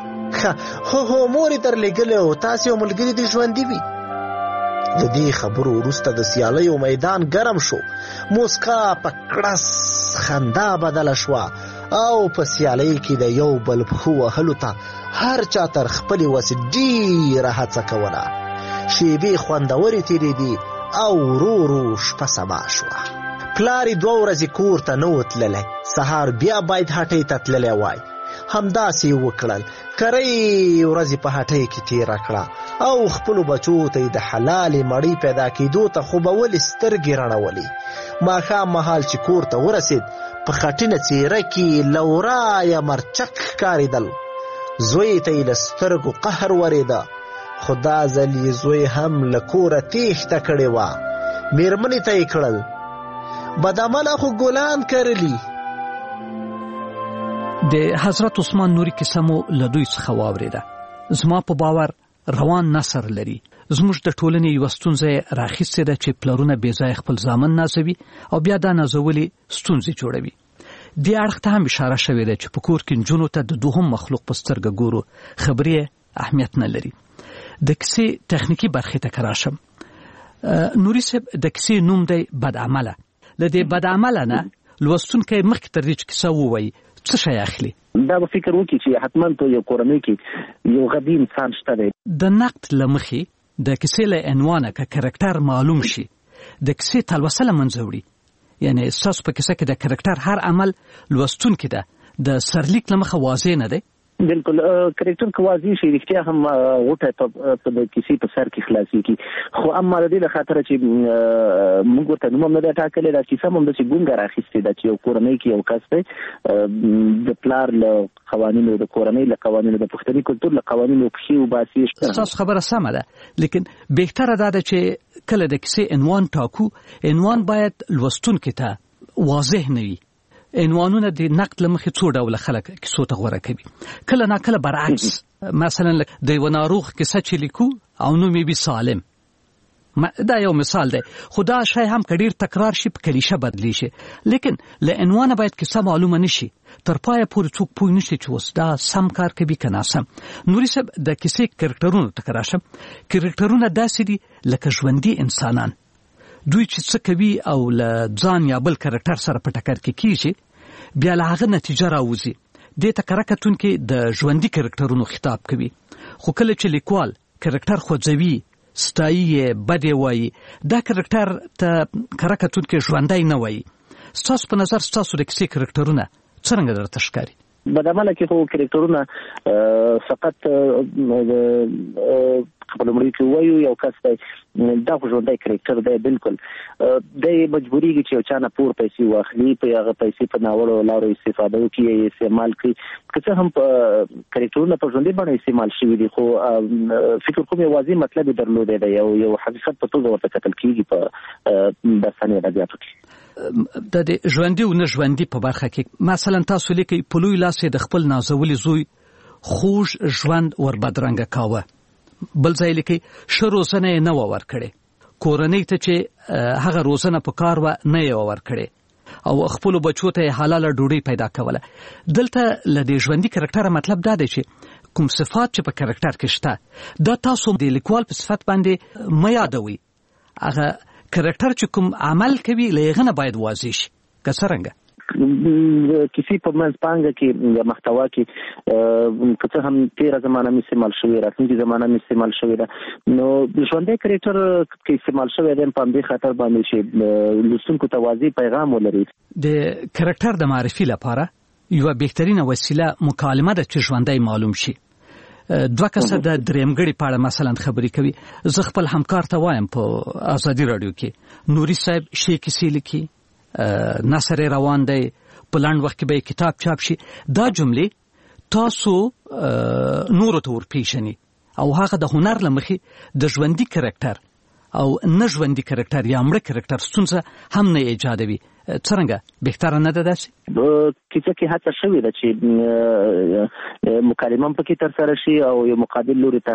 هو مور یې درلېږلی او تاسې یو ملګري دې ژوندي وي. د دې خبرو وروسته د سیالیو میدان ګرم شو، موسکا په کړس خندا بدله شوه او په سیالۍ کې د یو بل پښو وهلو ته هر چا تر خپلې وسې ډېره هڅه کوله. شیبې خوندورې تېرېدې او ورو ورو شپه سبا شوه. پلار یې 2 ورځې کور ته نه و تللی، سهار بیا باید هټۍ ته تللی وای. همداسې یې وکړل، کرۍ ورځې په هټۍ کې تېره کړه او خپلو بچو ته یې د حلالې مړۍ پیدا کېدو ته خوبولې سترګې رڼولې. ماښام مهال چې کور ته ورسېد، په خټینه څېره کې له ورایه مرچک ښکارېدل. زوی ته یې له سترګو قهر ورېده، خو دا ځل یې زوی هم له کوره تېښته کړې وه. مېرمنې ته یې کړل، بدعمله خو ګلان کرلي. د حضرت عثمان نوري کیسه مو له دوی څخه واورېده. زما په باور روان نثر لري. زموږ د ټولنې یوه ستونزه یې راخیستې ده چې پلرونه بې ځایه خپل زامن نازوي او بیا دا نازولې ستونزې جوړوي. دې اړخ ته هم اشاره شوې ده چې په کور کې نجونو ته د دوهم مخلوق په سترګه ګورو خبرې اهمیت نه لري. د کیسې تخنیکي برخې ته که راشم، نوري صاحب د کیسې نوم دی بدعمله. له دې بدعمله نه لوستونکی مخکې تر دې چې کیسه ووایي څه شی اخلي؟ دا به فکر وکړي چې حتما په یو کورنۍ کې یو غبي انسان شته دی. د نقد له مخې د کیسې له عنوانه که کرکټر معلوم شي، د کیسې تلوسه له منځه وړي. یعنې ستاسو په کیسه کې د کرکټر هر عمل لوستونکي ده د سرلیک له مخه واضح نه دی. بالکل کرکټر که واضح شي رښتیا هم غوټه په د کیسې په سر کې خلاصېږي، خو اما د دې له خاطره چې موږ ورته نوم هم نه دی ټاکلی، دا کیسه هم همداسې ګونګه راخیستې ده چې یو کورنۍ کې یو کس دی د پلار له قوانینو، د کورنۍ له قوانینو، د پښتني کلتور له قوانینو پښې وباسي. ستاسو خبره سمه ده، لیکن بهتره دا ده چې کله د کیسې عنوان ټاکو، عنوان باید لوستونکي ته واضح نه وي. عنوانونه د نقد له مخې څو ډوله خلک کیسو ته غوره کوي. کله ناکله برعکس، مثلا د یوه ناروغ کیسه چې لیکو او نوم یې وي سالم، دا یو مثال دی، خو دا شی هم که ډېر تکرار شي په کلیشه بدلی شي. لیکن له عنوانه باید کیسه معلومه نشي، تر پایه پورې څوک پوه نشي چې اوس دا سم کار کوي که ناسم. نوري صاحب د کیسې کرکټرونو ته که راشم، کرکټرونه داسې دي لکه ژوندي انسانان. دوی چې څه کوي او له ځان یا بل کرکټر سره په ټکر کې کیږي بیا له هغه نتیجه راوځي. دې ته کره کتونکي د ژوندي کرکټرونو خطاب کوي. خو کله چې لیکوال کرکټر خوځوي ستایي بده وایي دا کرکټر ته کره کتونکي ژوندۍ نه وایي. ستاسو په نظر ستاسو د کیسې کرکټرونه څرنګه درته ښکاري؟ بدعمله کې خو کرکټرونه فقط خپل مړی کې وایو یو کس دی دا خو ژوندی کرکټر دی بالکل دی مجبوریږي چې یو چا نه پور پیسې واخلي په هغه پیسې په ناوړو لارو استفاده وکړي یې استعمال کړي که څه هم کرکټرونه په ژوندۍ بڼه استعمال شوي دي خو فکر کوم یوازې مطلب یې درلودی دی یو حقیقت په توګه ورته کتل کېږي په داستاني ادبیاتو کې. د ژوندي او نه ژوندي په برخه کې مثلا تاسو لیکي په لوی لاس د خپل نازولي زوی خوږ ژوند ور بدرنګه کاوه. بل ځای لیکي ښه روزنه یې نه وه ورکړې، کورنۍ ته چې هغه روزنه په کار وه نه یې وه ورکړې او خپلو بچو ته یې حلاله ډوډۍ پیدا کوله. دلته له دې ژوندي کرکټره مطلب دا دی چې کوم صفات چې په کرکټر کې شته دا تاسو د لیکوال په صفت باندې مه یادوئ. هغه کرکټر چې کوم عمل کوي له هغه نه باید واضح شي. که څرنګه کسی په منځپانګه کې یا محتوا کې که څه هم تیره زمانه مې استعمال شوې راتلونکې زمانه مې استعمال شوې ده نو ژوندی کرکټر کې استعمال شوی دی په همدې خاطر باندې چې لوستونکو ته واضح پیغام ولري. د کرکټر د معرفي لپاره یوه بهترینه وسیله مکالمه ده چې ژوندی معلوم شي. دوه کسه د درېمګړي په اړه مثلا خبرې کوي. زه خپل همکار ته وایم په ازادي راډیو کې نوري صاحب شي کیسې لیکي، نصر روان دی، په لنډ وخت کې به کتاب چاپ شي. دا جملې تاسو نورو ته ورپېژني او هغه د هنر له مخې د ژوندي کرکټر او نه ژوندي کرکټر یا مړه کرکټر ستونزه هم نه ایجادوي. څرنګه بهتره نه ده داسې؟ کیسه کې هڅه شوې ده چې مکالمه پکې ترسره شي او یو مقابل لوري ته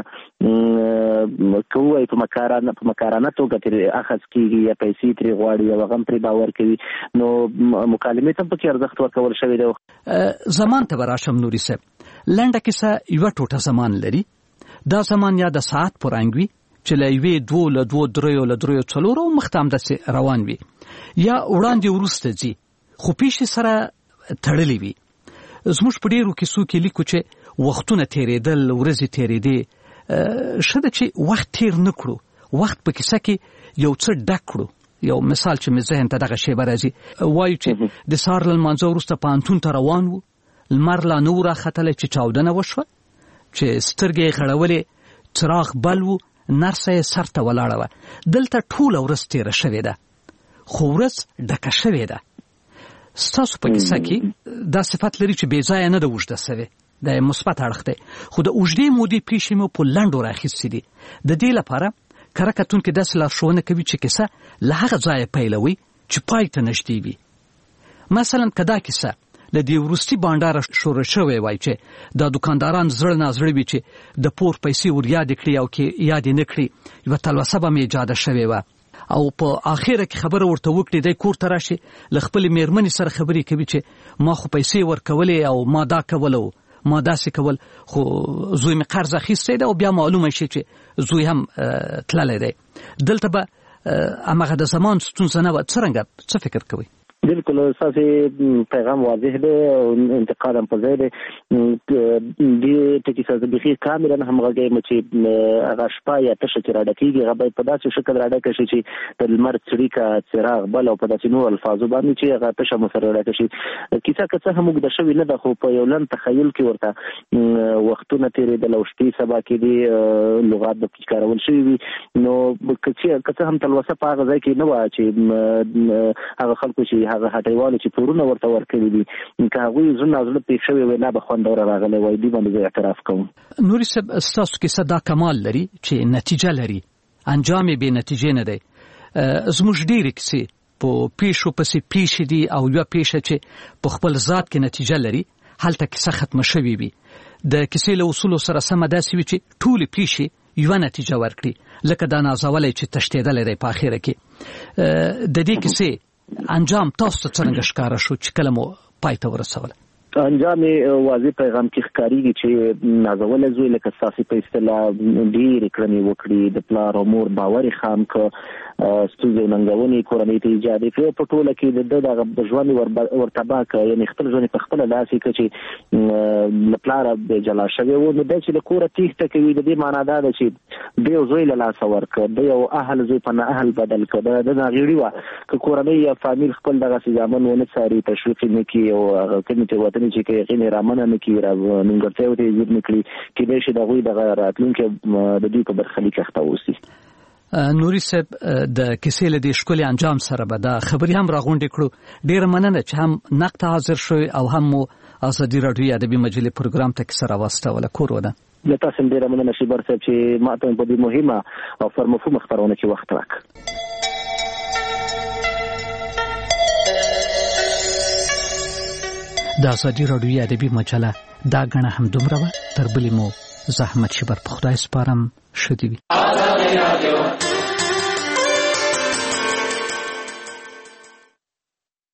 کوی په مکارانه توګه ترې اخذ کېږي یا پیسې ترې غواړي یا هغه هم پرې باور کوي نو مکالمې ته پکې ارزښت ورکول شوی دی. زمان ته به راشم نوري صاحب. لنډه کیسه یوه ټوټه زمان لري. دا زمان یا د ساعت په رنګ وي چې له یوې دوو له دوو دریو له دریو څلورو مخته همداسې روان وي یا وړاندې وروسته ځي خو پیښې سره تړلې وي. زموږ په ډېرو کیسو کې لیکو چې وختونه تېرېدل، ورځې تېرېدې. ښه ده چې وخت تېر نه کړو، وخت په کیسه کې یو څه ډک کړو. یو مثال چې مې ذهن ته دغه شیبه راځي وایو چې د سهار له لمانځه وروسته پوهنتون ته روان وو، لمر لا نه و راختلی چې چاودنه وشوه چې سترګې یې غړولې، څراغ بل و، نرسه یې سر ته ولاړه وه. دلته ټوله ورځ تېره شوې ده خو ورځ ډکه شوې ده. ستاسو په کیسه کې دا صفت لري چې بې ځایه نه ده اوږده سوې، دا یې مثبت اړخ دی. خو د اوږدې مودې پیښې مو په لنډو راخیستې دي. د دې لپاره کره کتونکي داسې لارښوونه کوي چې کیسه له هغه ځایه پیلوي چې پای ته نږدې وي. مثلا که دا کیسه له دې وروستي بانډاره شروع شوی وای چې دا دکانداران زړه نازړه وي چې د پور پیسې ور یاد کړي او کې یاد نه کړي، یوه تلوسه به مې ایجاده شوې وه او په آخره کې خبره ورته وکړي دی کور ته راشي له خپلې مېرمنې سره خبرې کوي چې ما خو پیسې ورکولې او ما دا کول او ما داسې کول خو زوی مې قرض اخیستی دی او بیا معلومه شي چې زوی هم تللی دی. دلته به هماغه د زمان ستونزه نه وه. څرنګه څه فکر کوئ؟ بالکل ستاسو پیغام واضح دی او انتقاد هم په ځای دی. دې ټکي سره بخیر کاملا همغږی یم چې هغه شپه یا تشه چې راډکېږي هغه باید په داسې شکل راډکه شي چې د لمر څړیکه څراغ بل او په داسې نور الفاظو باندې چې هغه تشه مو سره راډکه شي. کیسه که څه هم اوږده شوې نه ده خو په یو لنډ تخیل کې ورته وختونه تېرېدل او شپې سبا کې دي لغات به کارول شوي وي نو که څه هم تلوسه په هغه ځای کې نه وه چې هغه خلکو چې هغه هټیوالو چې پورونه ورته ورکړي دي که هغوی زړه نازړه پېښ شوی وی لا به خوندوره راغلی وای دې باندې زه اعتراف کوم. نوري صاحب ستاسو کیسه دا کمال لري چې نتیجه لري، انجام یې بې نتیجې نه دی. زموږ ډېرې کیسې په پیښو پسې پیښې دي او یوه پیښه چې په خپل ذات کې نتیجه لري هلته کیسه ختمه شوې وي. د کیسې له اصولو سره سمه داسې وي چې ټولې پیښې یوه نتیجه ورکړي لکه دا نازولی چې تښتېدلی دی په اخره کې. د دې کیسې انجام تاسو ته څرنګه ښکاره شو چې کله مو پای ته ورسوله؟ انجام واضح پیغام کې ښکاریږي چې نازول زوی لکه ساسي په اصطلاح ډېر کړنې وکړي د پلار او مور باور خام ک ستونزې ننګونې کورنۍ ته ایجاد کړي په ټوله کې د ژوند ورتبا ک یعنی خپل ژوند په خپل لاسي ک چې لپاره د جلا شوی و نو د چې کور تیخته کوي د دې معنا دا ده چې د زوی له لاس ورک د یو اهل زوی په نه اهل بدل کړه د غیړي وا ک کورنۍ یا فامیل خپل دغه ځامن ونه ساري تشویق نه کی او کمیټه وطني چې کې غیر رامنه نه کی را ننګرته وته یې نکړي کې د شي دغه د راتلونکو د دې په برخلیک اختاوسی نوري صاحب د کیسې له دې شکل انجام سره به دا خبري هم راغونډې کړو ډیر مننه چې هم نقد حاضر شوي او هم ازادي رادیو ادبي مجلې پروګرام ته سره واستوله کورونه د تاسو ډیر مننه شبر صاحب چې ماته په دې مهمه او فرمفهوم خبرونه کې وخت راک د ازادي رادیو ادبي مجله دا غنه هم دومره تر بلې مو زحمت شبر په خدای سپارم شدي